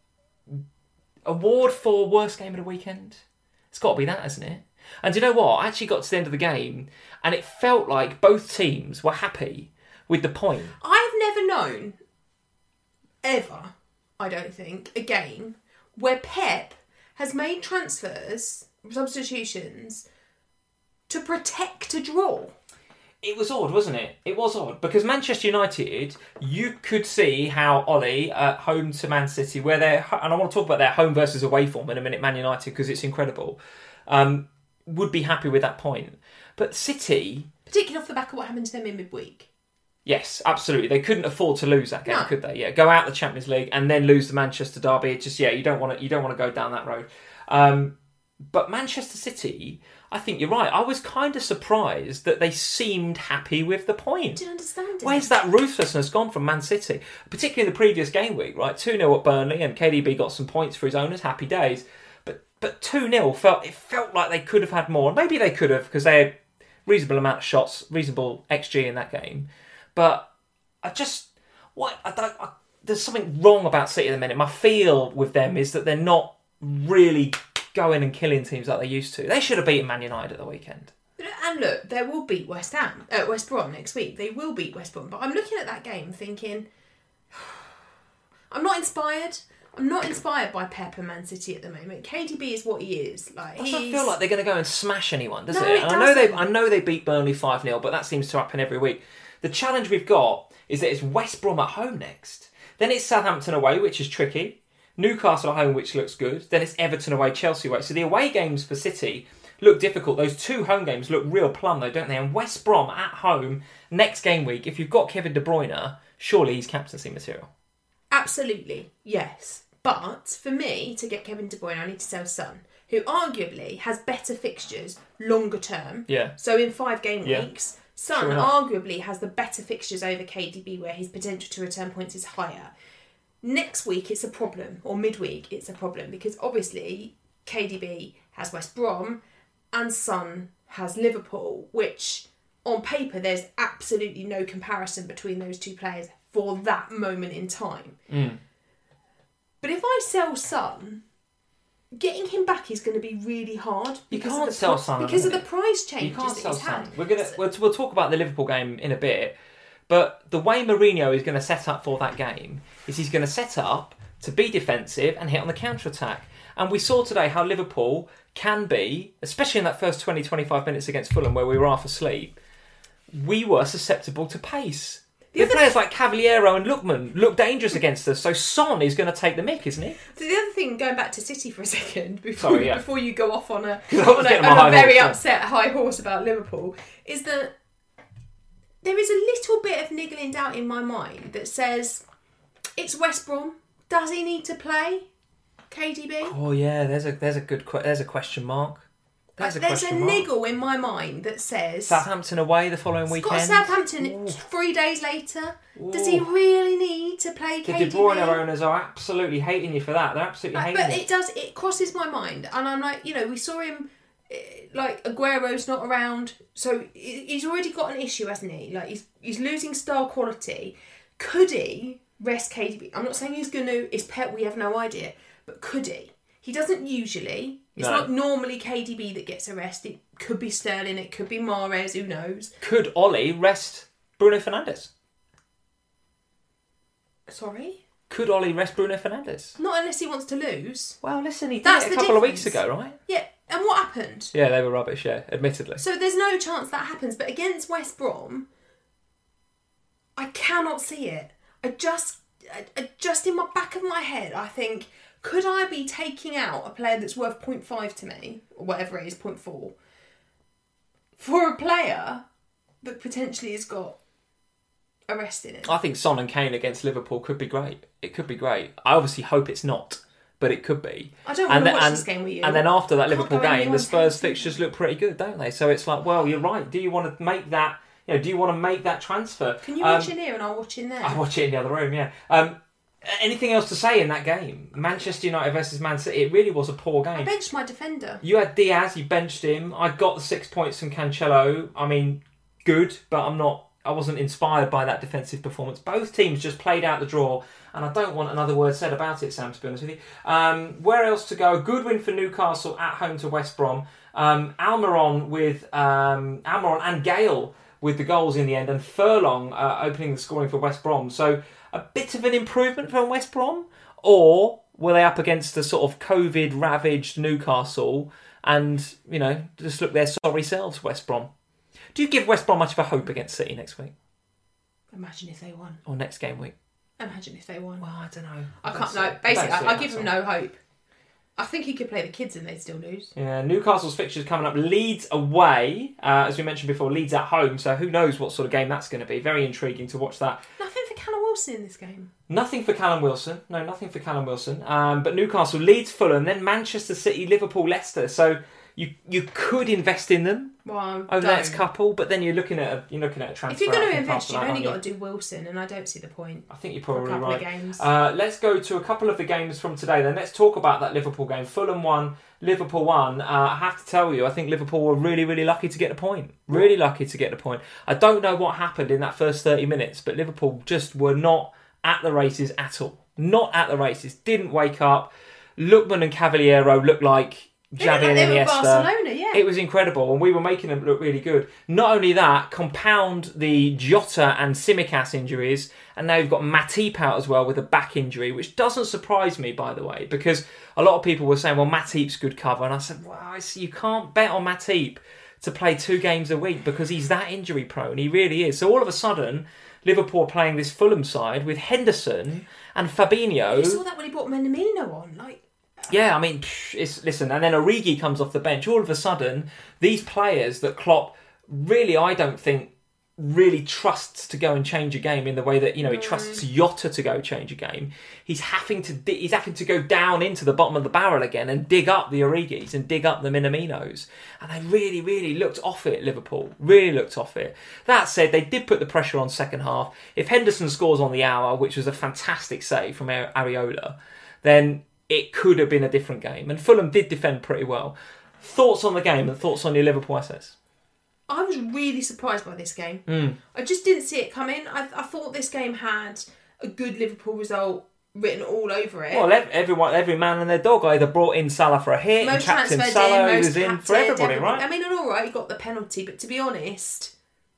award for worst game of the weekend? It's got to be that, hasn't it? And do you know what? I actually got to the end of the game and it felt like both teams were happy with the point. I've never known, ever, I don't think, a game where Pep has made transfers, substitutions, to protect a draw. It was odd, wasn't it? It was odd because Manchester United, you could see how Ollie at home to Man City, where they're, and I want to talk about their home versus away form in a minute, Man United, because it's incredible, um, would be happy with that point. But City, Particularly off the back of what happened to them in midweek. yes, absolutely, they couldn't afford to lose that game, No. could they? Yeah, go out the Champions League and then lose the Manchester derby. It just yeah, you don't want to, you don't want to go down that road. Um, but Manchester City, I think you're right. I was kind of surprised that they seemed happy with the point. I didn't understand it. Where's that ruthlessness gone from Man City? Particularly in the previous game week, right? two nil at Burnley and K D B got some points for his owners, happy days. But but two nil felt it felt like they could have had more. Maybe they could have because they had reasonable amount of shots, reasonable X G in that game. But I just what I don't I, there's something wrong about City at the minute. My feel with them is that they're not really going and killing teams like they used to. They should have beaten Man United at the weekend. And look, they will beat West Ham, uh, West Brom next week. They will beat West Brom. But I'm looking at that game thinking, I'm not inspired. I'm not inspired by Pep and Man City at the moment. K D B is what he is. Like It he's... doesn't feel like they're going to go and smash anyone, does No, it? it And I know they, doesn't. I know they beat Burnley five nil, but that seems to happen every week. The challenge we've got is that it's West Brom at home next. Then it's Southampton away, which is tricky. Newcastle at home, which looks good. Then it's Everton away, Chelsea away. So the away games for City look difficult. Those two home games look real plum, though, don't they? And West Brom at home next game week. If you've got Kevin De Bruyne, surely he's captaincy material. Absolutely, yes. But for me, to get Kevin De Bruyne, I need to sell Son, who arguably has better fixtures longer term. Yeah. So in five game Yeah. weeks, Son Sure enough. arguably has the better fixtures over K D B, where his potential to return points is higher. Next week, it's a problem, or midweek, it's a problem, because obviously K D B has West Brom and Son has Liverpool, which on paper there's absolutely no comparison between those two players for that moment in time. Mm. But if I sell Son, getting him back is going to be really hard. You because can't of the sell pri- Son, because of isn't the it? price You changes can't that sell he's had. Son. We're gonna we'll, we'll talk about the Liverpool game in a bit, but the way Mourinho is going to set up for that game is he's going to set up to be defensive and hit on the counter attack. And we saw today how Liverpool can be, especially in that first twenty to twenty-five minutes against Fulham where we were half asleep, we were susceptible to pace. The, other- players like Cavaliero and Lookman look dangerous against us, so Son is going to take the mick, isn't he? So the other thing, going back to City for a second, before Sorry, yeah. before you go off on a, I was on a, getting on my high a very horse, yeah. upset high horse about Liverpool, is that there is a little bit of niggling doubt in my mind that says, it's West Brom. Does he need to play K D B? Oh yeah, there's a there's a good que- there's a question mark. There's a, There's a question mark. niggle in my mind that says Southampton away the following he's weekend. got Southampton Ooh. three days later. Ooh. Does he really need to play The K D B? De Bruyne owners are absolutely hating you for that. They're absolutely Like, hating but you. it does. It crosses my mind, and I'm like, you know, we saw him. eh, Like Aguero's not around, so he- he's already got an issue, hasn't he? Like he's he's losing star quality. Could he rest K D B? I'm not saying he's going to. Is Pep? We have no idea, but could he? He doesn't usually. It's No. not normally K D B that gets arrested. It could be Sterling. It could be Mahrez. Who knows? Could Ollie rest Bruno Fernandes? Sorry, Could Ollie rest Bruno Fernandes? not unless he wants to lose. Well, listen, he did That's it a the couple of difference. weeks ago, right? Yeah, and what happened? Yeah, they were rubbish, yeah, admittedly. So there's no chance that happens. But against West Brom, I cannot see it. I just, I, I- just in my back of my head, I think, could I be taking out a player that's worth zero point five to me, or whatever it is, zero point four, for a player that potentially has got arrest in it? I think Son and Kane against Liverpool could be great. It could be great. I obviously hope it's not, but it could be. I don't want And to then- watch and- this game with you. And then after that Can't Liverpool go game, the anyone's Spurs house. fixtures look pretty good, don't they? So it's like, well, you're right. Do you want to make that? You know, do you want to make that transfer? Can you Um, watch in here and I'll watch in there? I watch it in the other room. Yeah. Um, anything else to say in that game? Manchester United versus Man City. It really was a poor I game. benched my defender. You had Diaz. You benched him. I got the six points from Cancelo. I mean, good, but I'm not. I wasn't inspired by that defensive performance. Both teams just played out the draw, and I don't want another word said about it, Sam, to be honest with you. Um, where else to go? Good win for Newcastle at home to West Brom. Um, Almiron with um, Almiron and Gale with the goals in the end, and Furlong uh, opening the scoring for West Brom. So a bit of an improvement from West Brom, or were they up against a sort of COVID-ravaged Newcastle and, you know, just look their sorry selves, West Brom? Do you give West Brom much of a hope against City next week? Imagine if they won. Or next game week? Imagine if they won. Well, I don't know. I don't can't. see No, it. basically, don't see I, I it, give that's him all. no hope. I think he could play the kids and they'd still lose. Yeah, Newcastle's fixtures coming up. Leeds away, uh, as we mentioned before. Leeds at home, so who knows what sort of game that's going to be. Very intriguing to watch that. Nothing for Callum Wilson in this game. Nothing for Callum Wilson. No, nothing for Callum Wilson. Um, but Newcastle, Leeds, Fulham, then Manchester City, Liverpool, Leicester. So you you could invest in them Well, over the don't. next couple, but then you're looking at a, you're looking at a transfer. If you're going I to think, invest, after you've that, only got aren't to do Wilson, and I don't see the point. you? I think you're For a probably couple right. of games. Uh, let's go to a couple of the games from today. Then let's talk about that Liverpool game. Fulham won, Liverpool won. Uh, I have to tell you, I think Liverpool were really, really lucky to get the point. Really lucky to get the point. I don't know what happened in that first thirty minutes, but Liverpool just were not at the races at all. Not at the races. Didn't wake up. Lookman and Cavaliero looked like They look Xavi like and they were Iniesta. Barcelona, yeah. It was incredible, and we were making them look really good. Not only that, compound the Jota and Tsimikas injuries, and now you've got Matip out as well with a back injury, which doesn't surprise me, by the way, because a lot of people were saying, well, Matip's good cover, and I said, well, I see, you can't bet on Matip to play two games a week because he's that injury prone. He really is. So all of a sudden, Liverpool are playing this Fulham side with Henderson and Fabinho. You saw that when he brought Menamino on, like. Yeah, I mean, psh, it's listen, and then Origi comes off the bench. All of a sudden, these players that Klopp really, I don't think, really trusts to go and change a game in the way that, you know, he trusts Jota to go change a game. He's having to di- he's having to go down into the bottom of the barrel again and dig up the Origis and dig up the Minaminos. And they really, really looked off it, Liverpool. Really looked off it. That said, they did put the pressure on second half. If Henderson scores on the hour, which was a fantastic save from Ar- Areola, then it could have been a different game. And Fulham did defend pretty well. Thoughts on the game and thoughts on your Liverpool assets? I was really surprised by this game. Mm. I just didn't see it coming. I, I thought this game had a good Liverpool result written all over it. Well, ev- everyone, every man and their dog either brought in Salah for a hit, and most captain transferred Salah, in, who most was in for captained, everybody, right? I mean, and all right, he got the penalty, but to be honest,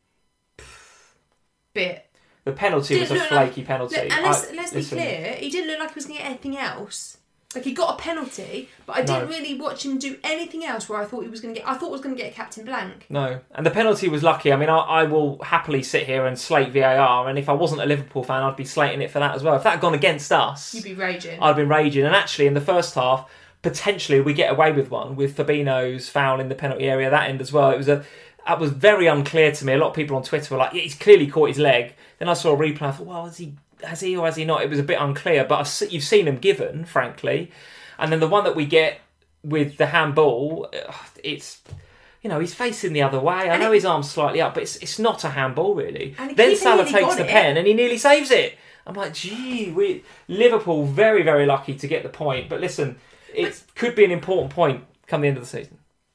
bit. The penalty was a Didn't look flaky like- penalty. Look, and let's, I- let's be listen, clear, he didn't look like he was going to get anything else. Like, he got a penalty, but I didn't No. really watch him do anything else where I thought he was going to get... I thought he was going to get a captain blank. No, and the penalty was lucky. I mean, I, I will happily sit here and slate V A R, and if I wasn't a Liverpool fan, I'd be slating it for that as well. If that had gone against us, You'd be raging. I'd have been raging. And actually, in the first half, potentially we get away with one with Fabinho's foul in the penalty area that end as well. It was a that was very unclear to me. A lot of people on Twitter were like, yeah, he's clearly caught his leg. Then I saw a replay. I thought, well, has he has he or has he not? It was a bit unclear, but I've, se- you've seen him given, frankly. And then the one that we get with the handball, it's, you know, he's facing the other way. I And know it- his arm's slightly up, but it's it's not a handball really. And Then he Salah nearly takes got the it. pen and he nearly saves it. I'm like, gee, we Liverpool very very lucky to get the point. But listen, it could be an important point come the end of the season.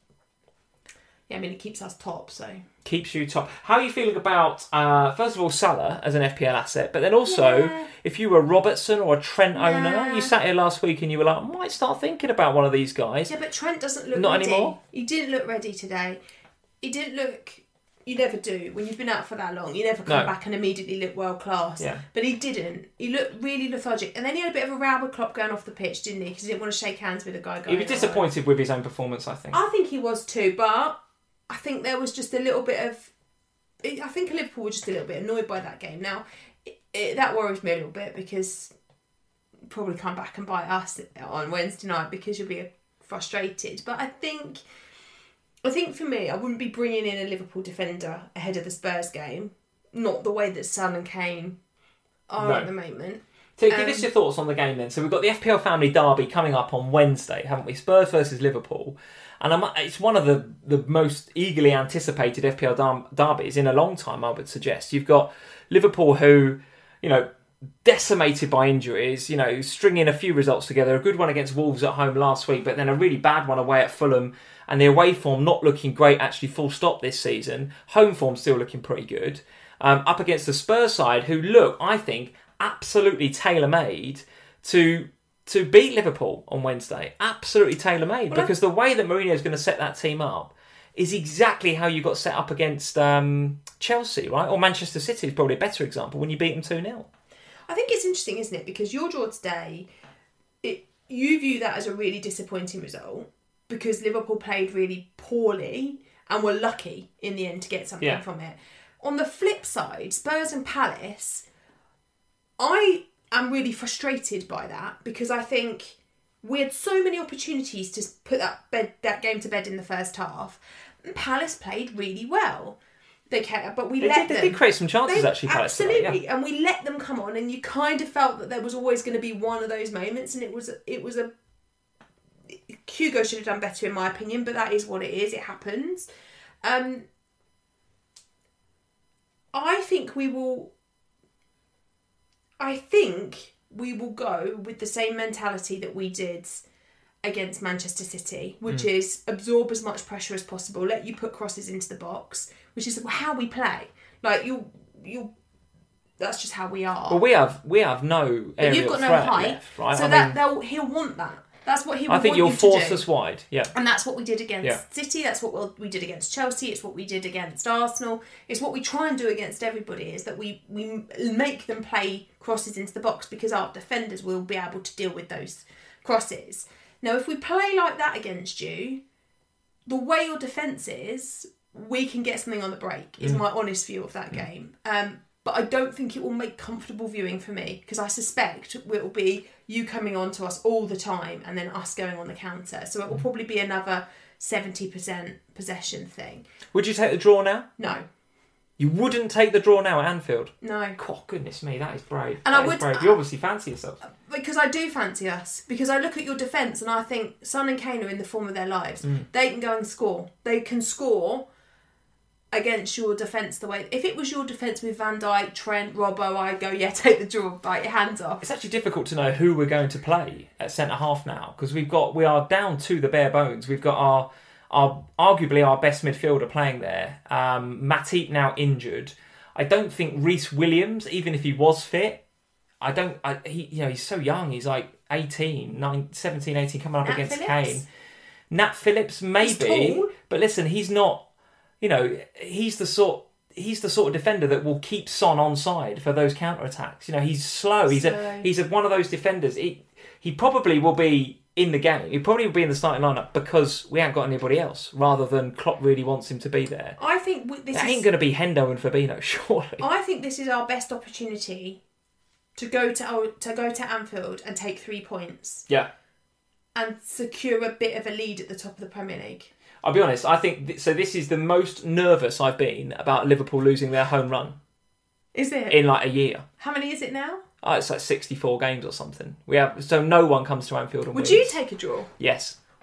Yeah, I mean, it keeps us top, so... Keeps you top. How are you feeling about, uh, first of all, Salah as an F P L asset, but then also, Yeah. if you were a Robertson or a Trent owner, Nah. you sat here last week and you were like, I might start thinking about one of these guys. Yeah, but Trent doesn't look Not ready. anymore? He didn't look ready today. He didn't look... You never do. When you've been out for that long, you never come No. back and immediately look world class. Yeah. But he didn't. He looked really lethargic. And then he had a bit of a row with Klopp going off the pitch, didn't he? Because he didn't want to shake hands with a guy going He'd be "Oh." disappointed with his own performance, I think. I think he was too, but I think there was just a little bit of... I think Liverpool were just a little bit annoyed by that game. Now, it, it, that worries me a little bit because you'll probably come back and bite us on Wednesday night because you'll be frustrated. But I think... I think for me, I wouldn't be bringing in a Liverpool defender ahead of the Spurs game. Not the way that Son and Kane are No. at the moment. So give Um, us your thoughts on the game then. So we've got the F P L Family Derby coming up on Wednesday, haven't we? Spurs versus Liverpool. And I'm, it's one of the, the most eagerly anticipated F P L der- derbies in a long time, I would suggest. You've got Liverpool who, you know, decimated by injuries, you know, stringing a few results together. A good one against Wolves at home last week, but then a really bad one away at Fulham. And the away form not looking great, actually full stop this season. Home form still looking pretty good. Um, up against the Spurs side, who look, I think, absolutely tailor-made to to beat Liverpool on Wednesday. Absolutely tailor-made. Well, because the way that Mourinho is going to set that team up is exactly how you got set up against um, Chelsea, right? Or Manchester City is probably a better example when you beat them two nil. I think it's interesting, isn't it? Because your draw today, it, you view that as a really disappointing result because Liverpool played really poorly and were lucky in the end to get something Yeah. from it. On the flip side, Spurs and Palace, I am really frustrated by that because I think we had so many opportunities to put that bed, that game to bed in the first half. And Palace played really well. They kept, but we They let did, they them. did create some chances, They- actually, Palace. today, absolutely, yeah. and we let them come on, and you kind of felt that there was always going to be one of those moments, and it was it was a Hugo should have done better in my opinion, but that is what it is. It happens. Um, I think we will. I think we will go with the same mentality that we did against Manchester City, which Mm. is absorb as much pressure as possible, let you put crosses into the box, which is how we play. Like you, you. That's just how we are. Well, we have we have no But aerial you've got no threat height, left, right? so I that mean, they'll he'll want that. That's what he. Will I think want you'll you to force do. us wide. Yeah. And that's what we did against Yeah. City. That's what we'll, we did against Chelsea. It's what we did against Arsenal. It's what we try and do against everybody. Is that we we make them play crosses into the box because our defenders will be able to deal with those crosses. Now, if we play like that against you, the way your defence is, we can get something on the break. Is Mm. my honest view of that game. Um, but I don't think it will make comfortable viewing for me because I suspect it will be you coming on to us all the time and then us going on the counter. So it will probably be another seventy percent possession thing. Would you take the draw now? No, You wouldn't take the draw now at Anfield? no. God, goodness me, that is brave. And That I is would- brave. You obviously fancy yourself. Because I do fancy us. Because I look at your defence and I think Son and Kane are in the form of their lives. Mm. They can go and score. They can score against your defence the way... If it was your defence with Van Dijk, Trent, Robbo, I'd go, yeah, take the draw, bite your hands off. It's actually difficult to know who we're going to play at centre half now because we've got we are down to the bare bones. We've got our our arguably our best midfielder playing there. Um, Matip now injured. I don't think Reece Williams, even if he was fit, I don't. I, he you know he's so young. He's like eighteen, nine, seventeen, eighteen coming up Nat against Phillips? Kane. Nat Phillips maybe, tall. but listen, he's not. You know, he's the sort. He's the sort of defender that will keep Son on side for those counter attacks. You know, he's slow. He's a Slow. he's a, one of those defenders. He he probably will be in the game. He probably will be in the starting lineup because we haven't got anybody else. Rather than Klopp really wants him to be there. I think w- this It is... ain't going to be Hendo and Fabinho, surely. I think this is our best opportunity to go to our, to go to Anfield and take three points Yeah, and secure a bit of a lead at the top of the Premier League. I'll be honest. I think th- so. This is the most nervous I've been about Liverpool losing their home run Is it? in like a year. How many is it now? Oh, it's like sixty-four games or something. We have so no one comes to Anfield and Would wins. you take a draw? Yes.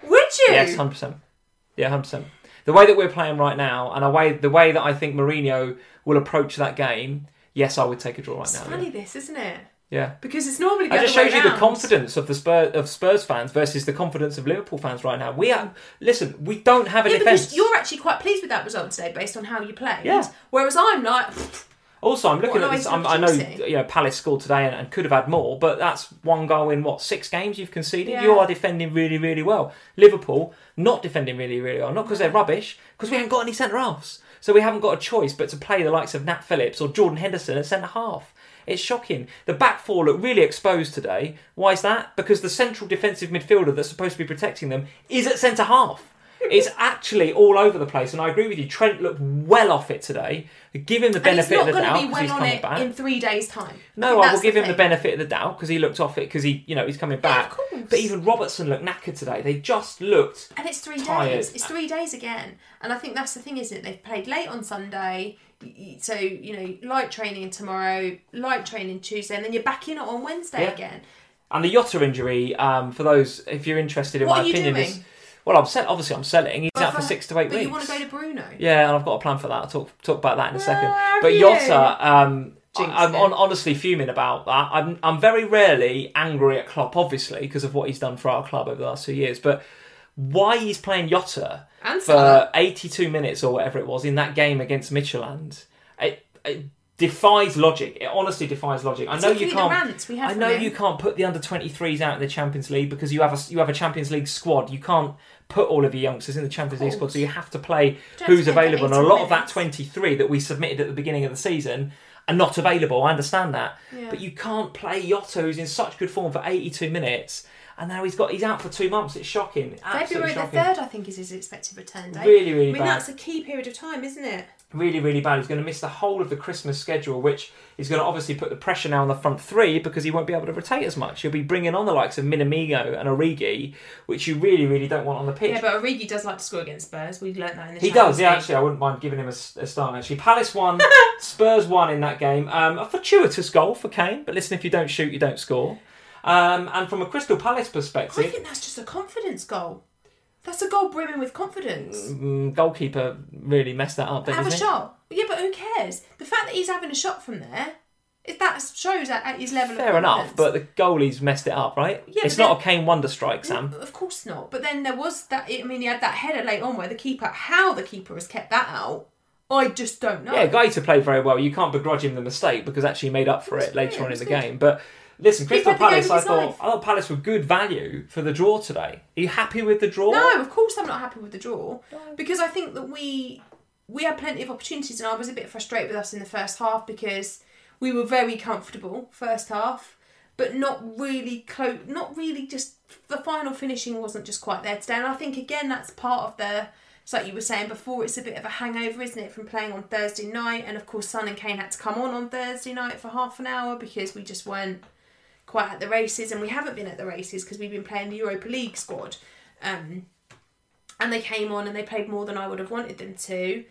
Would you? Yes, one hundred percent. Yeah, one hundred percent. The way that we're playing right now, and a way, the way that I think Mourinho will approach that game, yes, I would take a draw right it's now. It's funny yeah. this, isn't it? Yeah. Because it's normally the It just other way shows you the round. confidence of the Spurs, of Spurs fans versus the confidence of Liverpool fans right now. We are, listen, we don't have a Yeah, defence. because you're actually quite pleased with that result today based on how you played. Yeah. Whereas I'm like... Also, I'm looking What at a this. waste of I'm, I know opportunity. you know Palace scored today and, and could have had more, but that's one goal in what six games you've conceded. Yeah. You are defending really, really well. Liverpool not defending really, really well, not because they're rubbish, because we haven't got any centre halves, so we haven't got a choice but to play the likes of Nat Phillips or Jordan Henderson at centre half. It's shocking. The back four look really exposed today. Why is that? Because the central defensive midfielder that's supposed to be protecting them is at centre half. It's actually all over the place, and I agree with you. Trent looked well off it today. Give him the benefit of the doubt because he's on coming it back. in three days' time. No, think I will that's give the him the thing. benefit of the doubt because he looked off it because he, you know, he's coming Yeah, back. of course. But even Robertson looked knackered today. They just looked. And it's three tired. days. It's three days again. And I think that's the thing, isn't it? They've played late on Sunday. y- y- So, you know, light training tomorrow, light training Tuesday, and then you're back in it on Wednesday Yeah. again. And the Yotta injury, um, for those if you're interested in What my are you opinion, doing? is well, I'm sell- obviously I'm selling. He's But out for for- six to eight But weeks. you want to go to Bruno. Yeah, and I've got a plan for that. I'll talk talk about that in a second. have But you? Yotta, um, Jinxed I'm it. on, honestly fuming about that. I'm I'm very rarely angry at Klopp, obviously, because of what he's done for our club over the last two years. But why he's playing Yotta And for Salah. eighty-two minutes or whatever it was in that game against Midtjylland, it, it defies logic. It honestly defies logic. I know you Particularly the can't. rants we had I from know him. you can't put the under twenty-threes out in the Champions League because you have a you have a Champions League squad. You can't put all of your youngsters in the Champions League squad, so you have to play Don't who's play for available. And a eighty lot of that minutes. twenty-three that we submitted at the beginning of the season are not available. I understand that, Yeah. but you can't play Yotta, who's in such good form, for eighty-two minutes, and now he's got he's out for two months. It's shocking. Absolutely February the shocking. third, I think, is his expected return date. Really, really I mean, bad. that's a key period of time, isn't it? Really, really bad. He's going to miss the whole of the Christmas schedule, which is going to obviously put the pressure now on the front three because he won't be able to rotate as much. He'll be bringing on the likes of Minamino and Origi, which you really, really don't want on the pitch. Yeah, but Origi does like to score against Spurs. We've learnt that in the He Champions does, yeah, League. actually. I wouldn't mind giving him a, s- a start, actually. Palace won, Spurs won in that game. Um, a fortuitous goal for Kane, but listen, if you don't shoot, you don't score. Um, and from a Crystal Palace I perspective, think that's just a confidence goal. That's a goal brimming with confidence. mm, goalkeeper really messed that up, Have a didn't he? shot. Yeah, but who cares? The fact that he's having a shot from there, it, that shows at, at his level Fair of enough, confidence. but the goalie's messed it up, right? Yeah, it's but not then- a Kane wonder strike, Sam. Of course not. But then there was that, I mean, he had that header late on where the keeper, how the keeper has kept that out, I just don't know. Yeah, Gaeta played very well. You can't begrudge him the mistake because actually he made up for It was it later good, on it in the was good. game. But listen, He Crystal played the game Palace, of I his thought, life. I thought Palace were good value for the draw today. Are you happy with the draw? No, of course I'm not happy with the draw because I think that we we had plenty of opportunities and I was a bit frustrated with us in the first half because we were very comfortable first half, but not really close. Not really just the final finishing wasn't just quite there today. And I think again that's part of the. It's like you were saying before. It's a bit of a hangover, isn't it, from playing on Thursday night? And of course, Son and Kane had to come on on Thursday night for half an hour because we just weren't quite at the races, and we haven't been at the races because we've been playing the Europa League squad. Um, and they came on and they played more than I would have wanted them to.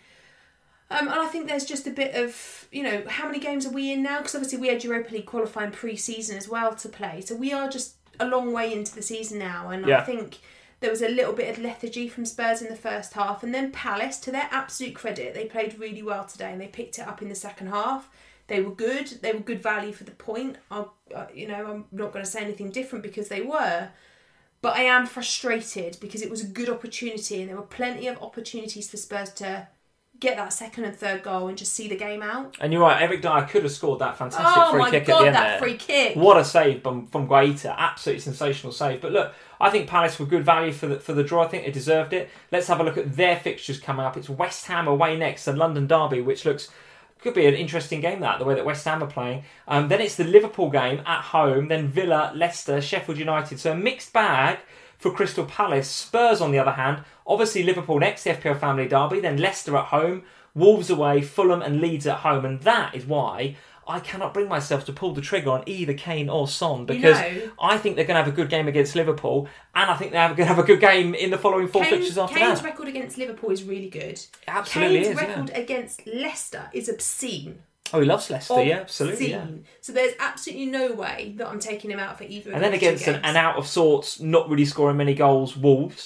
Um, and I think there's just a bit of, you know, how many games are we in now? Because obviously we had Europa League qualifying pre-season as well to play. So we are just a long way into the season now. And Yeah. I think there was a little bit of lethargy from Spurs in the first half. And then Palace, to their absolute credit, they played really well today and they picked it up in the second half. They were good. They were good value for the point. I'll, uh, you know, I'm not going to say anything different because they were. But I am frustrated because it was a good opportunity and there were plenty of opportunities for Spurs to get that second and third goal and just see the game out. And you're right, Eric Dyer could have scored that fantastic Oh free my kick God, at the end that there. free kick. What a save from, from Guaita. Absolutely sensational save. But look, I think Palace were good value for the, for the draw. I think they deserved it. Let's have a look at their fixtures coming up. It's West Ham away next, the London Derby, which looks... could be an interesting game, that, the way that West Ham are playing. Um, then it's the Liverpool game at home, then Villa, Leicester, Sheffield United. So a mixed bag for Crystal Palace. Spurs, on the other hand, obviously Liverpool next, the F P L Family Derby, then Leicester at home, Wolves away, Fulham and Leeds at home. And that is why I cannot bring myself to pull the trigger on either Kane or Son, because You know- I think they're going to have a good game against Liverpool, and I think they're going to have a good game in the following four Kane- fixtures after Kane's that. record against Liverpool is really good. Absolutely Kane's is, yeah. record against Leicester is obscene. Oh, he loves Leicester, yeah, absolutely. Yeah. Obscene. So there's absolutely no way that I'm taking him out for either of And then those two against an, games. an out of sorts, not really scoring many goals, Wolves.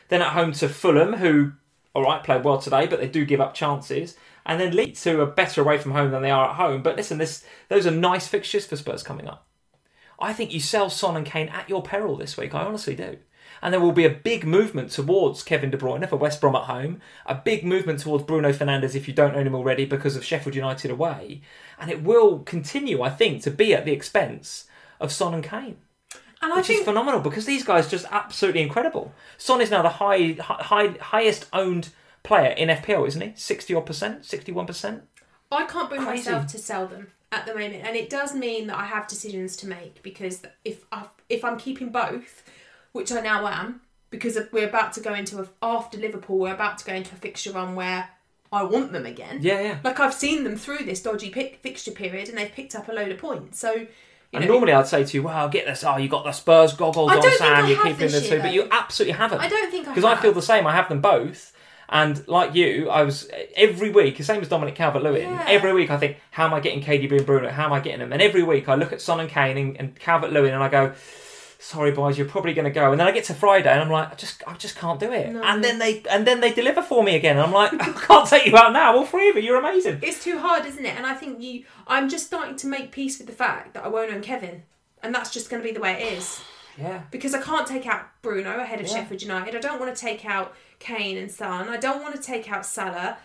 Then at home to Fulham, who, all right, played well today, but they do give up chances. And then Leeds, who are better away from home than they are at home. But listen, this those are nice fixtures for Spurs coming up. I think you sell Son and Kane at your peril this week. I honestly do. And there will be a big movement towards Kevin De Bruyne for West Brom at home. A big movement towards Bruno Fernandes if you don't own him already because of Sheffield United away. And it will continue, I think, to be at the expense of Son and Kane. And I which think... is phenomenal because these guys are just absolutely incredible. Son is now the high, high, highest owned player in F P L, isn't he? sixty odd percent, sixty-one percent. I can't bring Crazy. myself to sell them at the moment. And it does mean that I have decisions to make because if, I, if I'm keeping both... which I now am, because we're about to go into, a, after Liverpool, we're about to go into a fixture run where I want them again. Yeah, yeah. Like, I've seen them through this dodgy pick, fixture period and they've picked up a load of points. So, you and know, normally I'd say to you, well, get this, oh, you got the Spurs goggles on, Sam, you're keeping the two, but you absolutely haven't. I don't think I have. Because I feel the same, I have them both. And like you, I was, every week, the same as Dominic Calvert-Lewin, yeah. every week I think, how am I getting K D B and Bruno? How am I getting them? And every week I look at Son and Kane and, and Calvert-Lewin and I go... sorry boys, you're probably going to go. And then I get to Friday and I'm like, I just I just can't do it. No. And then they and then they deliver for me again. And I'm like, I can't take you out now. All three of you, you're amazing. It's too hard, isn't it? And I think you, I'm just starting to make peace with the fact that I won't own Kevin. And that's just going to be the way it is. Yeah. Because I can't take out Bruno ahead of yeah. Sheffield United. I don't want to take out Kane and Son. I don't want to take out Salah.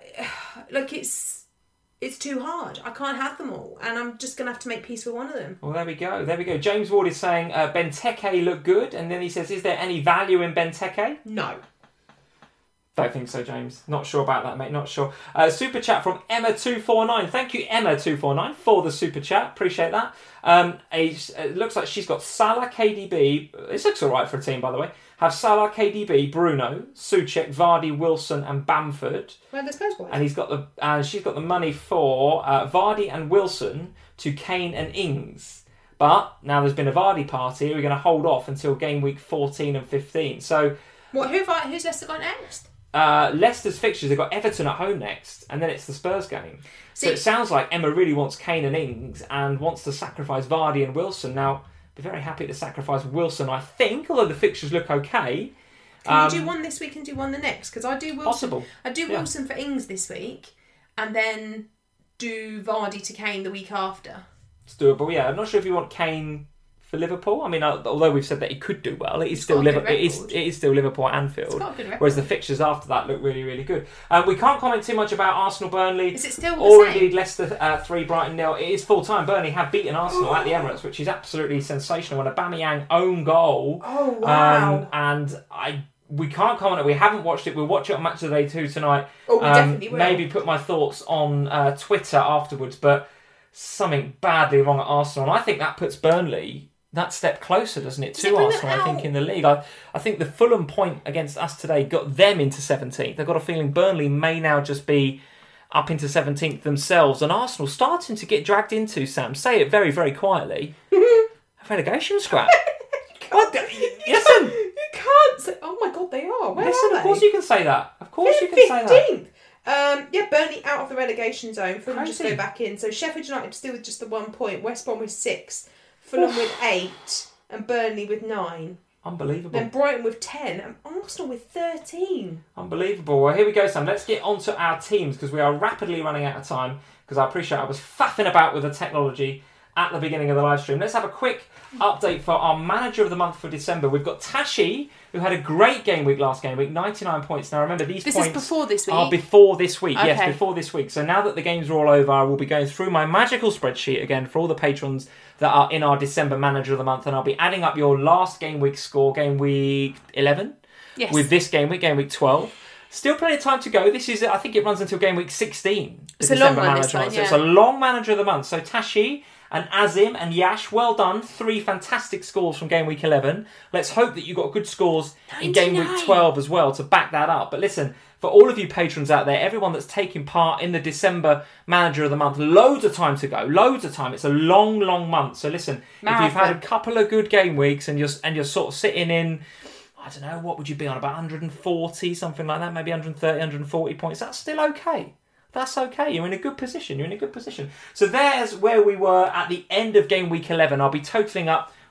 Like, it's... It's too hard. I can't have them all. And I'm just going to have to make peace with one of them. Well, there we go. There we go. James Ward is saying uh, Benteke looked good. And then he says, is there any value in Benteke? No. Don't think so, James. Not sure about that, mate. Not sure. Uh, super chat from Emma two four nine. Thank you, Emma two four nine, for the super chat. Appreciate that. Um, it looks like she's got Salah, K D B. This looks all right for a team, by the way. Have Salah, K D B, Bruno, Souček, Vardy, Wilson, and Bamford. Where the Spurs boys? And he's got the and she's got the money for uh, Vardy and Wilson to Kane and Ings. But now there's been a Vardy party. We're going to hold off until game week fourteen and fifteen. So, what? Who? Who's Leicester got next? Uh, Leicester's fixtures, they've got Everton at home next, and then it's the Spurs game. See, so it sounds like Emma really wants Kane and Ings and wants to sacrifice Vardy and Wilson. Now, be very happy to sacrifice Wilson, I think, although the fixtures look okay. Can um, you do one this week and do one the next? Because I do Wilson. Possible. I do yeah. Wilson for Ings this week, and then do Vardy to Kane the week after. It's doable, yeah. I'm not sure if you want Kane for Liverpool. I mean, although we've said that he could do well, it is still Liverpool. It is, it is still Liverpool at Anfield. It's got a good record. Whereas the fixtures after that look really, really good. Um, we can't comment too much about Arsenal Burnley. Is it still the or same? indeed Leicester uh, three, Brighton nil. It is full time. Burnley have beaten Arsenal at the Emirates, which is absolutely sensational. An Aubameyang own goal. Oh wow! Um, and I. We can't comment. We haven't watched it. We'll watch it on Match of the Day two tonight. Oh, we um, definitely will. Maybe put my thoughts on uh, Twitter afterwards. But something badly wrong at Arsenal, and I think that puts Burnley that step closer, doesn't it, to Arsenal, I think, in the league. I, I think the Fulham point against us today got them into seventeenth. I've got a feeling Burnley may now just be up into seventeenth themselves, and Arsenal starting to get dragged into, Sam, say it very, very quietly, a relegation scrap. What? You Listen! Can't, you can't say... Oh my God, they are. Where Listen, are they? Of course you can say that. Of course you can say that. fifteenth. Um, yeah, Burnley out of the relegation zone. Fulham Crazy. just go back in. So Sheffield United still with just the one point. West Brom with six. Fulham with eight. And Burnley with nine. Unbelievable. Then Brighton with ten. And Arsenal with thirteen. Unbelievable. Well, here we go, Sam. Let's get on to our teams because we are rapidly running out of time because I appreciate I was faffing about with the technology at the beginning of the live stream. Let's have a quick update for our manager of the month for December. We've got Tashi, who had a great game week last game week, ninety-nine points. Now remember, these this points is before this week. are before this week. Okay. Yes, before this week. So now that the games are all over, I will be going through my magical spreadsheet again for all the patrons that are in our December manager of the month, and I'll be adding up your last game week score, game week eleven, yes, with this game week, game week twelve. Still plenty of time to go. This is, I think it runs until game week sixteen. It's a long one this one, so yeah. It's a long manager of the month. So Tashi and Azim and Yash, well done. Three fantastic scores from game week eleven. Let's hope that you got good scores in game week twelve as well to back that up. But listen, for all of you patrons out there, everyone that's taking part in the December Manager of the Month, loads of time to go. Loads of time. It's a long, long month. So listen, Marathon. If you've had a couple of good game weeks and you're and you're sort of sitting in, I don't know, what would you be on, about one hundred forty, something like that, maybe one hundred thirty, one hundred forty points, that's still okay. That's okay. You're in a good position. You're in a good position. So there's where we were at the end of game week eleven. I'll be totalling up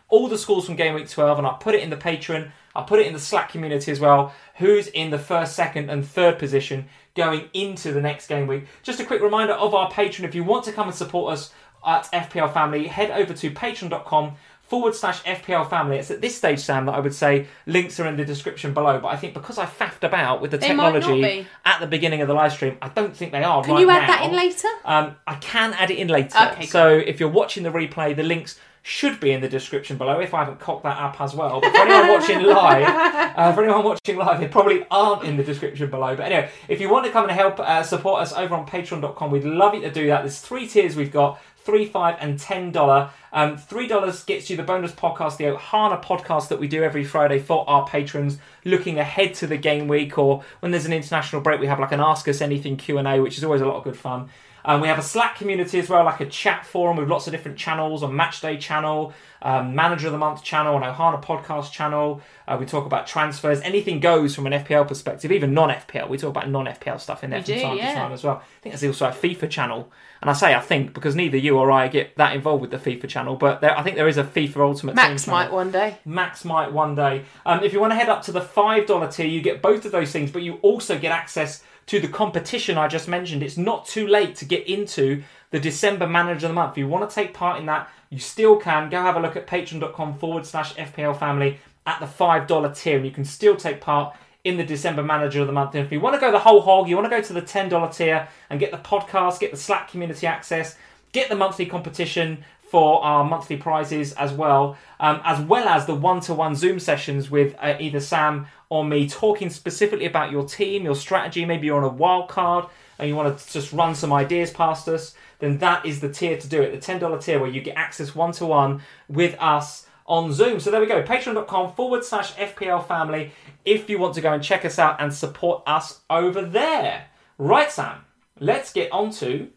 all the scores from game week twelve, and I'll put it in the Patreon. I'll put it in the Slack community as well. Who's in the first, second, and third position going into the next game week? Just a quick reminder of our Patreon. If you want to come and support us at F P L Family, head over to patreon.com forward slash FPL Family. It's at this stage, Sam, that I would say links are in the description below. But I think because I faffed about with the They might not technology be. at the beginning of the live stream, I don't think they are Can right you add now. that in later? Um, I can add it in later. Okay, so if you're watching the replay, the links should be in the description below if I haven't cocked that up as well. But for anyone watching live, uh, for anyone watching live, they probably aren't in the description below. But anyway, if you want to come and help uh, support us over on patreon dot com, we'd love you to do that. There's three tiers we've got. Three, five, and ten dollar. Um, Three dollars gets you the bonus podcast, the Ohana podcast that we do every Friday for our patrons, looking ahead to the game week, or when there's an international break, we have like an Ask Us Anything Q and A, which is always a lot of good fun. Um, we have a Slack community as well, like a chat forum with lots of different channels, a Matchday channel, um, Manager of the Month channel, an Ohana podcast channel. Uh, we talk about transfers. Anything goes from an F P L perspective, even non-F P L. We talk about non-F P L stuff in there We from do, time yeah. to time as well. I think there's also a FIFA channel. And I say I think because neither you or I get that involved with the FIFA channel, but there, I think there is a FIFA Ultimate Team Max channel. might one day. Max might one day. Um, if you want to head up to the five dollar tier, you get both of those things, but you also get access to the competition I just mentioned. It's not too late to get into the December Manager of the Month. If you want to take part in that, you still can. Go have a look at patreon.com forward slash FPL Family at the five dollar tier, and you can still take part in the December Manager of the Month. And if you want to go the whole hog, you want to go to the ten dollar tier and get the podcast, get the Slack community access, get the monthly competition for our monthly prizes as well, um, as well as the one-to-one Zoom sessions with uh, either Sam or me talking specifically about your team, your strategy. Maybe you're on a wild card and you want to just run some ideas past us, then that is the tier to do it, the ten dollar tier where you get access one-to-one with us on Zoom. So there we go, patreon.com forward slash FPL Family if you want to go and check us out and support us over there. Right, Sam, let's get on to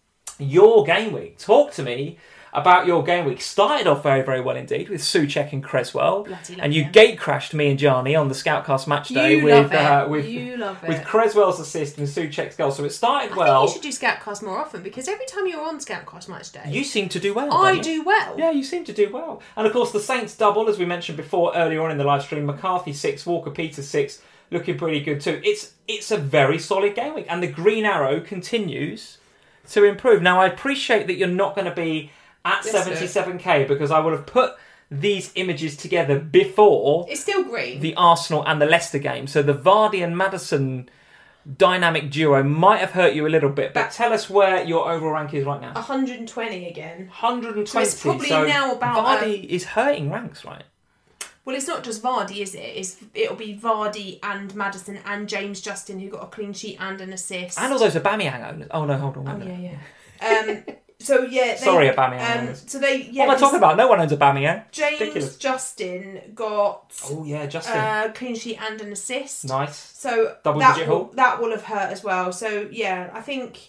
your game week. Talk to me about your game week. Started off very, very well indeed with Souček and Creswell. Bloody love And you him. gate crashed me and Gianni on the Scoutcast match day You with, love it. uh, with, you love it. with Creswell's assist and Souček's goal. So it started I well. think you should do Scoutcast more often because every time you're on Scoutcast match day, You seem to do well. I don't you? do well. Yeah, you seem to do well. And of course, the Saints double, as we mentioned before earlier on in the live stream, McCarthy six, Walker Peters six, looking pretty good too. It's it's a very solid game week, and the green arrow continues to improve. Now, I appreciate that you're not going to be at Yes, seventy-seven k because I would have put these images together before It's still green. the Arsenal and the Leicester game. So the Vardy and Maddison dynamic duo might have hurt you a little bit. But But- tell us where your overall rank is right now. one hundred twenty again. one hundred twenty. So it's probably So now about, Vardy is hurting ranks, right? Well, it's not just Vardy, is it? It's, it'll be Vardy and Maddison and James Justin who got a clean sheet and an assist. And all those Aubameyang owners. Oh no, hold on. Oh, wait a yeah, minute. yeah. um, so, yeah. They, Sorry, Aubameyang Um, owners. so they, yeah. What am I talking about? No one owns Aubameyang. James Ridiculous. Justin got Oh yeah, Justin. a clean sheet and an assist. Nice. So Double that digit will, haul? that will have hurt as well. So yeah, I think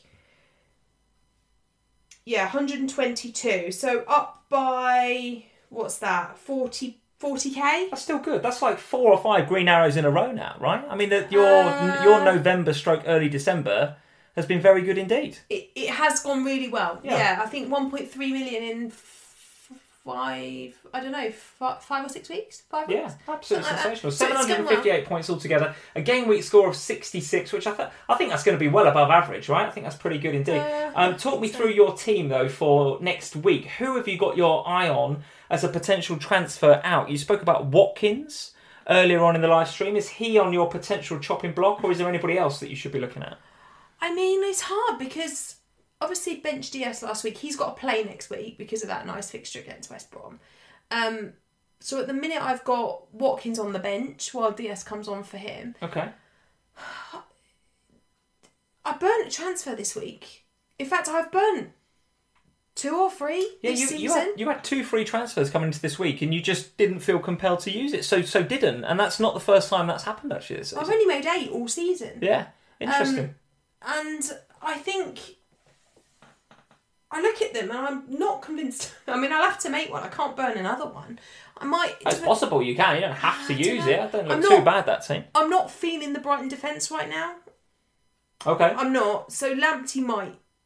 yeah, one hundred twenty-two. So up by what's that? forty k. That's still good. That's like four or five green arrows in a row now, right? I mean, that your Uh, your November stroke early December has been very good indeed. It it has gone really well. Yeah. Yeah, I think one point three million in f- five. I don't know, five, five or six weeks. Five Yeah, weeks. absolutely Something like that. sensational. So Seven it's hundred going and fifty-eight points altogether. A game week score of sixty-six, which I th- I think that's going to be well above average, right? I think that's pretty good indeed. Uh, um, I talk me think so. through your team though for next week. Who have you got your eye on as a potential transfer out? You spoke about Watkins earlier on in the live stream. Is he on your potential chopping block, or is there anybody else that you should be looking at? I mean, it's hard because obviously bench D S last week. He's got to play next week because of that nice fixture against West Brom. Um, so at the minute, I've got Watkins on the bench while D S comes on for him. Okay. I burnt a transfer this week. In fact, I've burnt two or three Yeah, this you, season. you had you had two free transfers coming into this week, and you just didn't feel compelled to use it. So so didn't, and that's not the first time that's happened actually. This I've season. only made eight all season. Yeah, interesting. And I think I look at them and I'm not convinced. I mean, I'll have to make one. I can't burn another one. I might. It's possible you can. You don't have to I don't use know. it. I don't look I'm too not- bad that team. I'm not feeling the Brighton defence right now. Okay. I'm not. So Lamptey might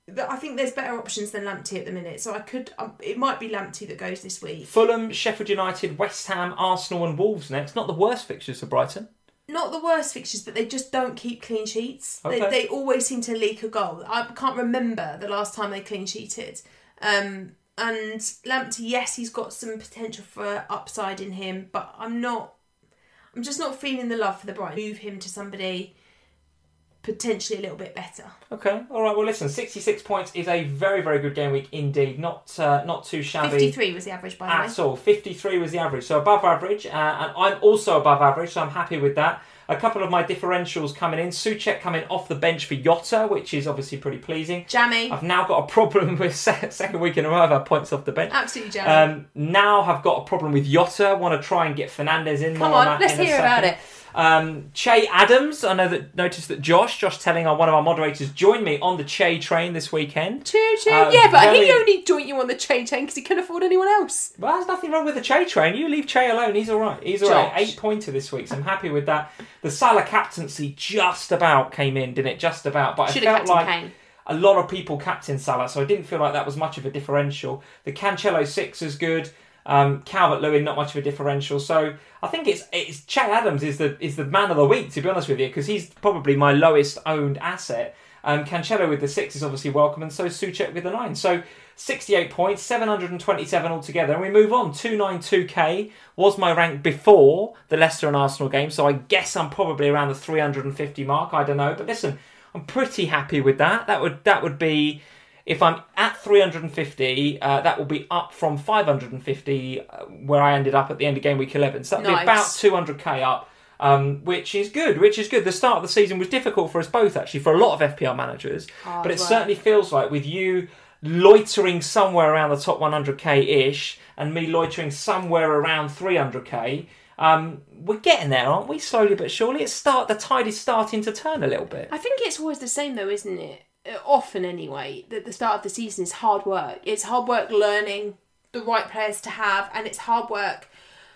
I think there's better options than Lamptey at the minute. So I could, um, it might be Lamptey that goes this week. Fulham, Sheffield United, West Ham, Arsenal and Wolves next. Not the worst fixtures for Brighton. Not the worst fixtures, but they just don't keep clean sheets. Okay. They, they always seem to leak a goal. I can't remember the last time they clean sheeted. Um, and Lamptey, yes, he's got some potential for upside in him, but I'm not. I'm just not feeling the love for the Brighton. Move him to somebody potentially a little bit better. Okay, all right. Well, listen, sixty-six points is a very, very good game week indeed. Not uh, not too shabby. fifty-three was the average, by the way. At all. fifty-three was the average, so above average. Uh, and I'm also above average, so I'm happy with that. A couple of my differentials coming in. Souček coming off the bench for Jota, which is obviously pretty pleasing. Jammy. I've now got a problem with se- second week in a row I've had points off the bench. Absolutely jammy. Um, now I've got a problem with Jota. Want to try and get Fernandes in. Come more on, on that let's in a hear second. about it. Um, Che Adams, I know that noticed that Josh, Josh Telling, our one of our moderators, joined me on the Che train this weekend. Choo choo. Uh, yeah, but very- he only joined you on the chain chain because he couldn't afford anyone else. Well, there's nothing wrong with the Che train. You leave Che alone. He's all right. He's all right. Josh. Eight pointer this week, so I'm happy with that. The Salah captaincy just about came in, didn't it? Just about. But Should I have felt captained like Kane. a lot of people captain Salah, so I didn't feel like that was much of a differential. The Cancelo six is good. Um, Calvert-Lewin, not much of a differential. So I think it's it's Che Adams is the is the man of the week, to be honest with you, because he's probably my lowest owned asset. Um, Cancelo with the six is obviously welcome, and so is Souček with the nine. So sixty-eight points, seven hundred twenty-seven altogether, and we move on. two ninety-two K was my rank before the Leicester and Arsenal game, so I guess I'm probably around the three hundred fifty mark. I don't know, but listen, I'm pretty happy with that. That would that would be. If I'm at three hundred fifty, uh, that will be up from five hundred fifty, uh, where I ended up at the end of game week eleven. So that'll Nice. be about two hundred K up, um, which is good, which is good. The start of the season was difficult for us both, actually, for a lot of F P L managers. Hard but it work. certainly feels like with you loitering somewhere around the top one hundred K-ish, and me loitering somewhere around three hundred K, um, we're getting there, aren't we? Slowly but surely. It's start, the tide is starting to turn a little bit. I think it's always the same though, isn't it? Uh, Often anyway, that the start of the season is hard work. It's hard work learning the right players to have, and it's hard work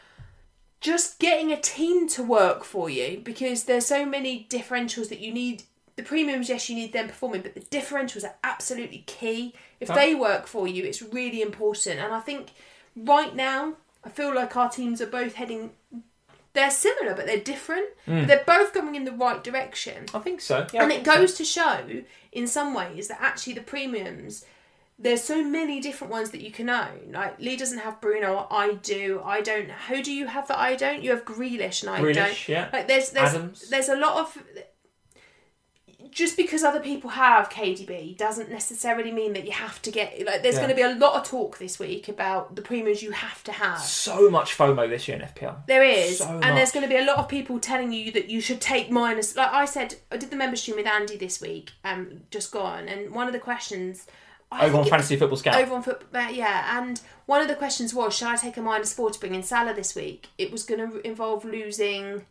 just getting a team to work for you, because there's so many differentials that you need. The premiums, yes, you need them performing, but the differentials are absolutely key. If Oh. they work for you, it's really important. And I think right now, I feel like our teams are both heading. They're similar, but they're different. But they're both going in the right direction. I think so. Yeah, I And think it so. goes to show, in some ways, that actually the premiums, there's so many different ones that you can own. Like, Lee doesn't have Bruno, I do. I don't. Who do you have that I don't? You have Grealish and I Grealish, don't. yeah. Like, there's there's Adams. there's a lot of. Just because other people have K D B doesn't necessarily mean that you have to get. Like, there's Yeah. going to be a lot of talk this week about the premiums you have to have. So much FOMO this year in F P L. There is, So and much. there's going to be a lot of people telling you that you should take minus. Like I said, I did the member stream with Andy this week, um, just gone, and one of the questions I Over on think it Fantasy Football Scout. was- over on foot, uh, yeah, and one of the questions was, should I take a minus four to bring in Salah this week? It was going to involve losing.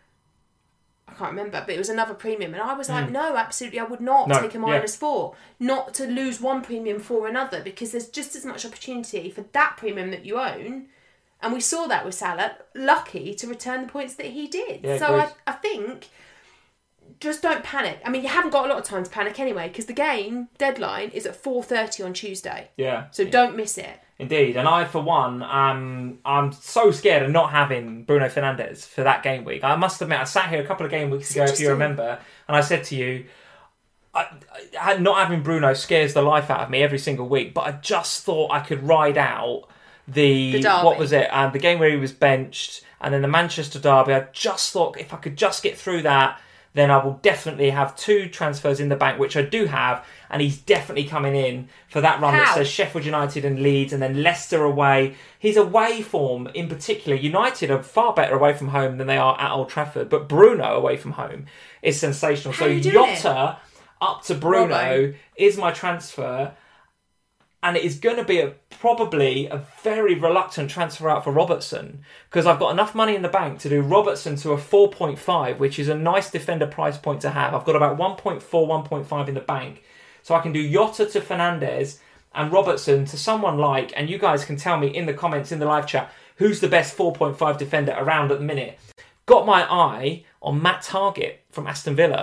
I can't remember, but it was another premium, and I was like, no, absolutely, I would not No, take a yeah. minus four, not to lose one premium for another, because there's just as much opportunity for that premium that you own. And we saw that with Salah, lucky to return the points that he did. Yeah, so I, agreed. I think, just don't panic. I mean, you haven't got a lot of time to panic anyway, because the game deadline is at four thirty on Tuesday. Yeah. So don't miss it. Indeed. And I, for one, um, I'm so scared of not having Bruno Fernandes for that game week. I must admit, I sat here a couple of game weeks It's ago, if interesting. you remember, and I said to you, I, I, not having Bruno scares the life out of me every single week, but I just thought I could ride out the, The derby. what was it, um, the game where he was benched, and then the Manchester derby. I just thought if I could just get through that, then I will definitely have two transfers in the bank, which I do have, and he's definitely coming in for that run that How? says Sheffield United and Leeds, and then Leicester away. His away form, in particular, United are far better away from home than they are at Old Trafford, but Bruno away from home is sensational. How so are you doing it? Jota up to Bruno Robbo. is my transfer, and it is going to be a, probably a very reluctant transfer out for Robertson, because I've got enough money in the bank to do Robertson to a four point five, which is a nice defender price point to have. I've got about one point four, one point five in the bank. So I can do Jota to Fernandes and Robertson to someone like, and you guys can tell me in the comments in the live chat, who's the best four point five defender around at the minute. Got my eye on Matt Targett from Aston Villa,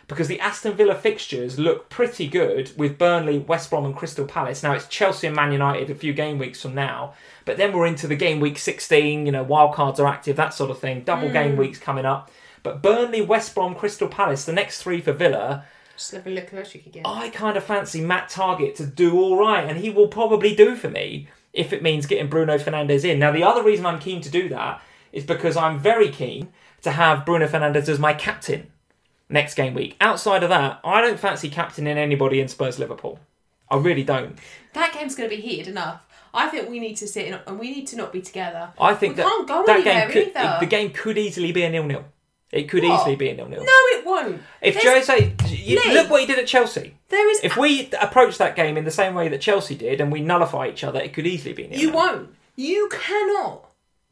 because the Aston Villa fixtures look pretty good with Burnley, West Brom and Crystal Palace. Now it's Chelsea and Man United a few game weeks from now, but then we're into the game week sixteen, you know, wildcards are active, that sort of thing, double mm. game weeks coming up. But Burnley, West Brom, Crystal Palace, the next three for Villa, just have a look at you again. I kind of fancy Matt Targett to do all right, and he will probably do for me if it means getting Bruno Fernandes in. Now the other reason I'm keen to do that is because I'm very keen to have Bruno Fernandes as my captain next game week. Outside of that, I don't fancy captaining anybody in Spurs Liverpool. I really don't. That game's going to be heated enough. I think we need to sit in, and we need to not be together. I think we that can't go that anywhere game could, either. it, the game could easily be a nil-nil. It could What? easily be a nil-nil. No, it won't. If There's- Jose, you, Lee. look what he did at Chelsea. There is. If we approach that game in the same way that Chelsea did, and we nullify each other, it could easily be a nil-nil. You won't. You cannot.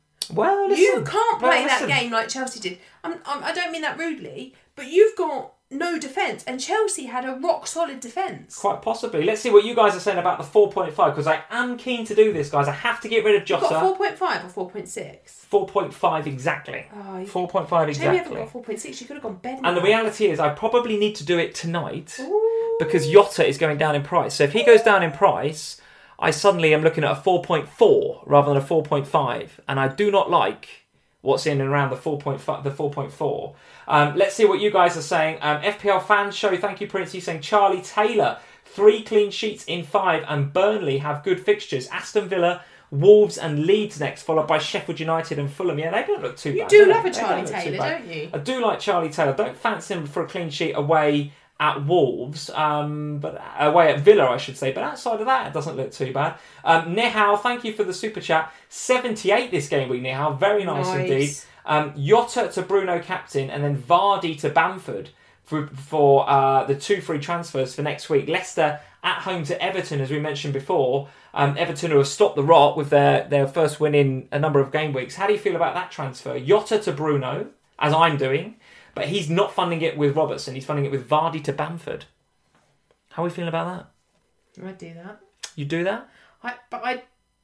Well, listen, You can't well, play that listen. game like Chelsea did. I'm, I'm, I don't mean that rudely, but you've got no defence, and Chelsea had a rock solid defence. Quite possibly. Let's see what you guys are saying about the four point five, because I am keen to do this, guys. I have to get rid of You've got Jota. four point five or four point six. four point five exactly. Oh, you- four point five Shame you haven't exactly. got four point six. You could have gone bed. And the reality is, I probably need to do it tonight Ooh. because Jota is going down in price. So if he goes down in price, I suddenly am looking at a four point four rather than a four point five, and I do not like what's in and around the four point five, the four point four. Um, let's see what you guys are saying. Um, F P L Fans Show, thank you, Princey, saying Charlie Taylor, three clean sheets in five, and Burnley have good fixtures. Aston Villa, Wolves and Leeds next, followed by Sheffield United and Fulham. Yeah, they don't look too You bad. do they? love a They Charlie look too Taylor, bad. don't you? I do like Charlie Taylor. Don't fancy him for a clean sheet away at Wolves, um, but away at Villa, I should say. But outside of that, it doesn't look too bad. Um, Nihal, thank you for the super chat. seventy-eight this game week, Nihal. Very nice, Nice. indeed. Um, Jota to Bruno captain, and then Vardy to Bamford for, for uh, the two free transfers for next week. Leicester at home to Everton, as we mentioned before. Um, Everton, who have stopped the rot with their, their first win in a number of game weeks. How do you feel about that transfer? Jota to Bruno, as I'm doing, but he's not funding it with Robertson. He's funding it with Vardy to Bamford. How are we feeling about that? I'd do that. You do that? I, but I,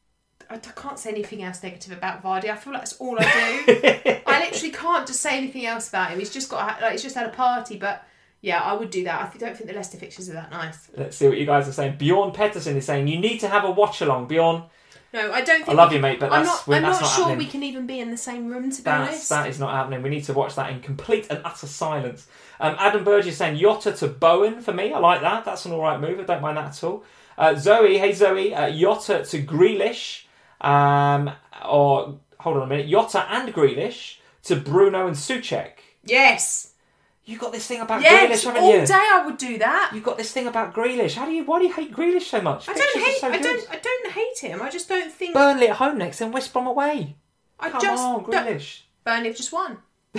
I can't say anything else negative about Vardy. I feel like that's all I do. I literally can't just say anything else about him. He's just got like he's just had a party, but yeah, I would do that. I don't think the Leicester fixtures are that nice. Let's see what you guys are saying. Bjorn Pettersson is saying you need to have a watch along. Bjorn, No, I don't think. I love we you, can- mate, but I'm that's not. I'm that's not, not sure happening. we can even be in the same room. To be That's, honest, that is not happening. We need to watch that in complete and utter silence. Um, Adam Burge is saying Jota to Bowen for me. I like that. That's an all right move. I don't mind that at all. Uh, Zoe, hey Zoe, uh, Jota to Grealish, um, or hold on a minute, Jota and Grealish to Bruno and Souček. yes, You got this thing about yes, Grealish, haven't all you? day I would do that. You got this thing about Grealish. How do you? Why do you hate Grealish so much? I Fixtures don't are hate. so I good. don't. I don't hate him. I just don't think. Burnley at home next, and West Brom away. I Come just on, don't- Grealish. Burnley have just won.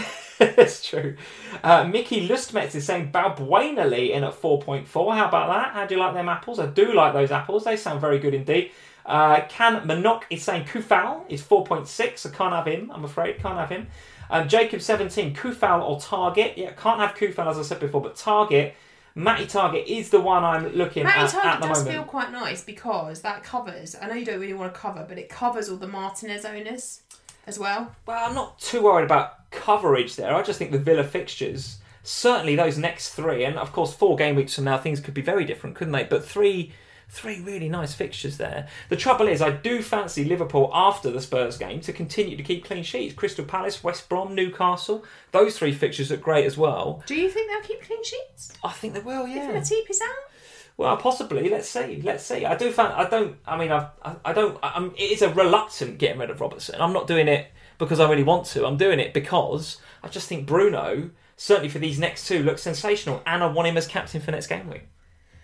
That's true. Uh, Mickey Lustmetz is saying Balbuena Lee in at four point four. How about that? How do you like them apples? I do like those apples. They sound very good indeed. Uh, Can Manok is saying Kufal is four point six. I can't have him, I'm afraid. Can't have him. Um, Jacob seventeen, Kufal or Target. Yeah, can't have Kufal as I said before, but Target, Matty Target is the one I'm looking Matty at Target at the does moment. feel quite nice because that covers. I know you don't really want to cover, but it covers all the Martinez owners as well. Well, I'm not too worried about coverage there. I just think the Villa fixtures, certainly those next three, and of course four game weeks from now, things could be very different, couldn't they? But three, three really nice fixtures there. The trouble is, I do fancy Liverpool after the Spurs game to continue to keep clean sheets. Crystal Palace, West Brom, Newcastle, those three fixtures look great as well. Do you think they'll keep clean sheets? I think they will, If yeah. Matip is out? Well, possibly. Let's see. Let's see. I do. Fan- I don't. I mean, I've, I. I don't. I'm, it is a reluctant getting rid of Robertson. I'm not doing it because I really want to. I'm doing it because I just think Bruno, certainly for these next two, looks sensational, and I want him as captain for next game week.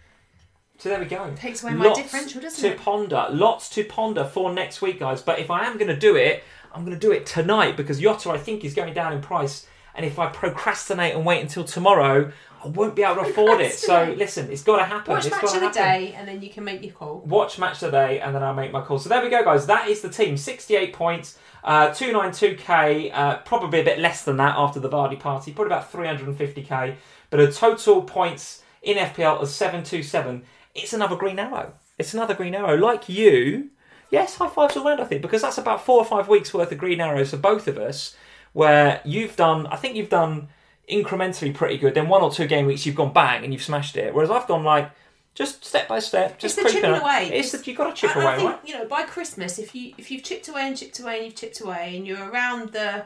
So there we go. Takes away my Lots differential, doesn't to it? ponder. Lots to ponder for next week, guys. But if I am going to do it, I'm going to do it tonight because Jota, I think, is going down in price. And if I procrastinate and wait until tomorrow, I won't be able to afford it. So Procrastinate. listen, it's got to happen. Watch it's match gotta of the happen. day and then you can make your call. Watch match of the day and then I'll make my call. So there we go, guys. That is the team. sixty-eight points, uh, two ninety-two k, uh, probably a bit less than that after the Vardy party, probably about three hundred fifty k. But a total points in F P L of seven twenty-seven. It's another green arrow. It's another green arrow. Like you, yes, high fives all round, I think, because that's about four or five weeks worth of green arrows for both of us, where you've done, I think you've done, incrementally pretty good. Then one or two game weeks you've gone bang and you've smashed it. Whereas I've gone like just step by step, just it's the chipping up. away. It's, it's the, you've got to chip I, away, I think, right? You know, by Christmas, if you if you've chipped away and chipped away and you've chipped away and you're around the,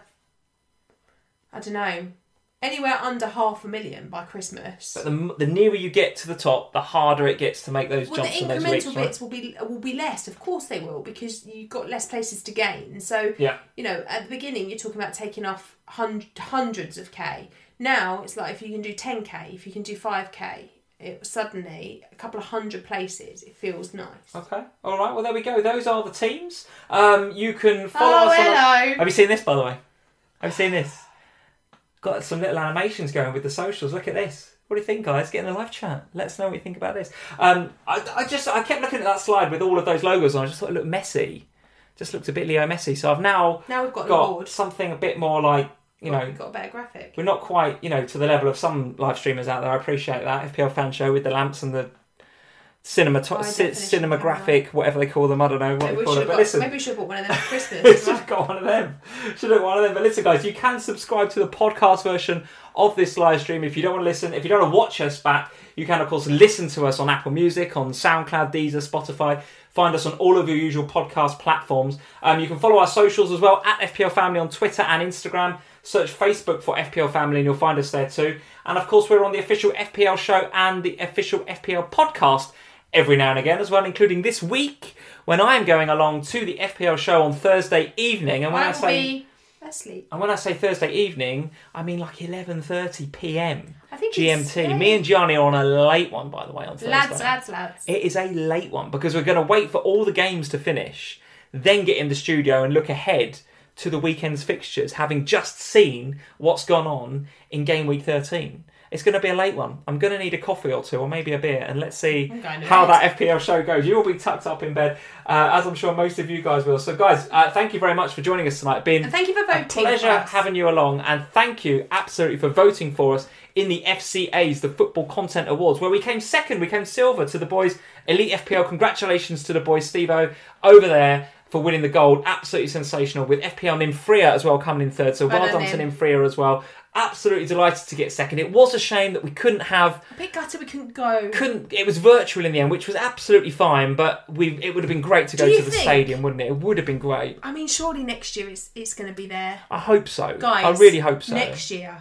I don't know, anywhere under half a million by Christmas. But the, the nearer you get to the top, the harder it gets to make those well, jumps the and those incremental leaps, right? bits will be will be less. Of course they will, because you've got less places to gain. So yeah. you know, at the beginning you're talking about taking off hundred, hundreds of K. Now it's like if you can do ten K, if you can do five K, it suddenly a couple of hundred places. It feels nice. Okay, all right. Well, there we go. Those are the teams. Um, you can follow Oh, us. On hello. our... Have you seen this, by the way? Have you seen this? Got some little animations going with the socials. Look at this. What do you think, guys? Get in the live chat. Let us know what you think about this. Um, I, I just I kept looking at that slide with all of those logos on. I just thought it looked messy. Just looked a bit Leo Messi. So I've now Now we've got an got award. something a bit more like. You know, We've got a better graphic. We're not quite, you know, to the level of some live streamers out there. I appreciate that. F P L fan show with the lamps and the cinema, High ci- definition cinematographic, whatever they call them. I don't know what Maybe they we, call should it. have But got, listen, maybe we should have bought one of them for Christmas. as should well. have got one of them. Should have got one of them. But listen, guys, you can subscribe to the podcast version of this live stream if you don't want to listen. If you don't want to watch us back, you can, of course, listen to us on Apple Music, on SoundCloud, Deezer, Spotify. Find us on all of your usual podcast platforms. Um, you can follow our socials as well, at F P L Family on Twitter and Instagram. Search Facebook for F P L Family and you'll find us there too. And of course, we're on the official F P L show and the official F P L podcast every now and again as well, including this week when I am going along to the F P L show on Thursday evening. And when I, I will say be asleep. and when I say Thursday evening, I mean like eleven thirty p.m. I think G M it's T. late. Me and Gianni are on a late one, by the way, on Thursday. Lads, lads, lads. It is a late one because we're going to wait for all the games to finish, then get in the studio and look ahead to the weekend's fixtures, having just seen what's gone on in game week thirteen. It's going to be a late one. I'm going to need a coffee or two, or maybe a beer, and let's see I'm going to how bed. that F P L show goes. You'll be tucked up in bed, uh, as I'm sure most of you guys will. So, guys, uh, thank you very much for joining us tonight. It's been And thank you for a voting. for pleasure us. having you along, and thank you absolutely for voting for us in the F C A's, the Football Content Awards, where we came second. We came silver to the boys Elite F P L. Congratulations to the boys Steve-O over there for winning the gold. Absolutely sensational, with F P L Nimfria as well coming in third. So well, Well done done, to Nim. Nimfria as well. Absolutely delighted to get second. It was a shame that we couldn't have A bit gutted we couldn't go. couldn't it was virtual in the end, which was absolutely fine, but we it would have been great to go Do you to the think- stadium, wouldn't it? It would have been great. I mean, surely next year it's it's going to be there. I hope so. Guys, I really hope so. Next year,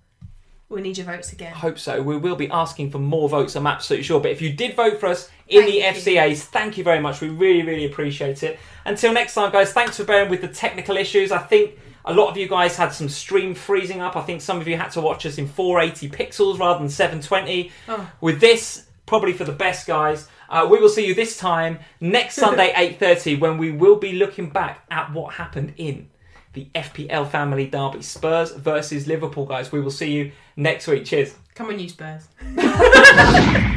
we need your votes again. I hope so. We will be asking for more votes, I'm absolutely sure. But if you did vote for us in Thank the you. F C As, thank you very much. We really, really appreciate it. Until next time, guys, thanks for bearing with the technical issues. I think a lot of you guys had some stream freezing up. I think some of you had to watch us in four eighty pixels rather than seven twenty. Oh. With this, probably for the best, guys. Uh, we will see you this time next Sunday, eight thirty, when we will be looking back at what happened in the F P L Family Derby. Spurs versus Liverpool, guys. We will see you next week. Cheers. Come on, you Spurs.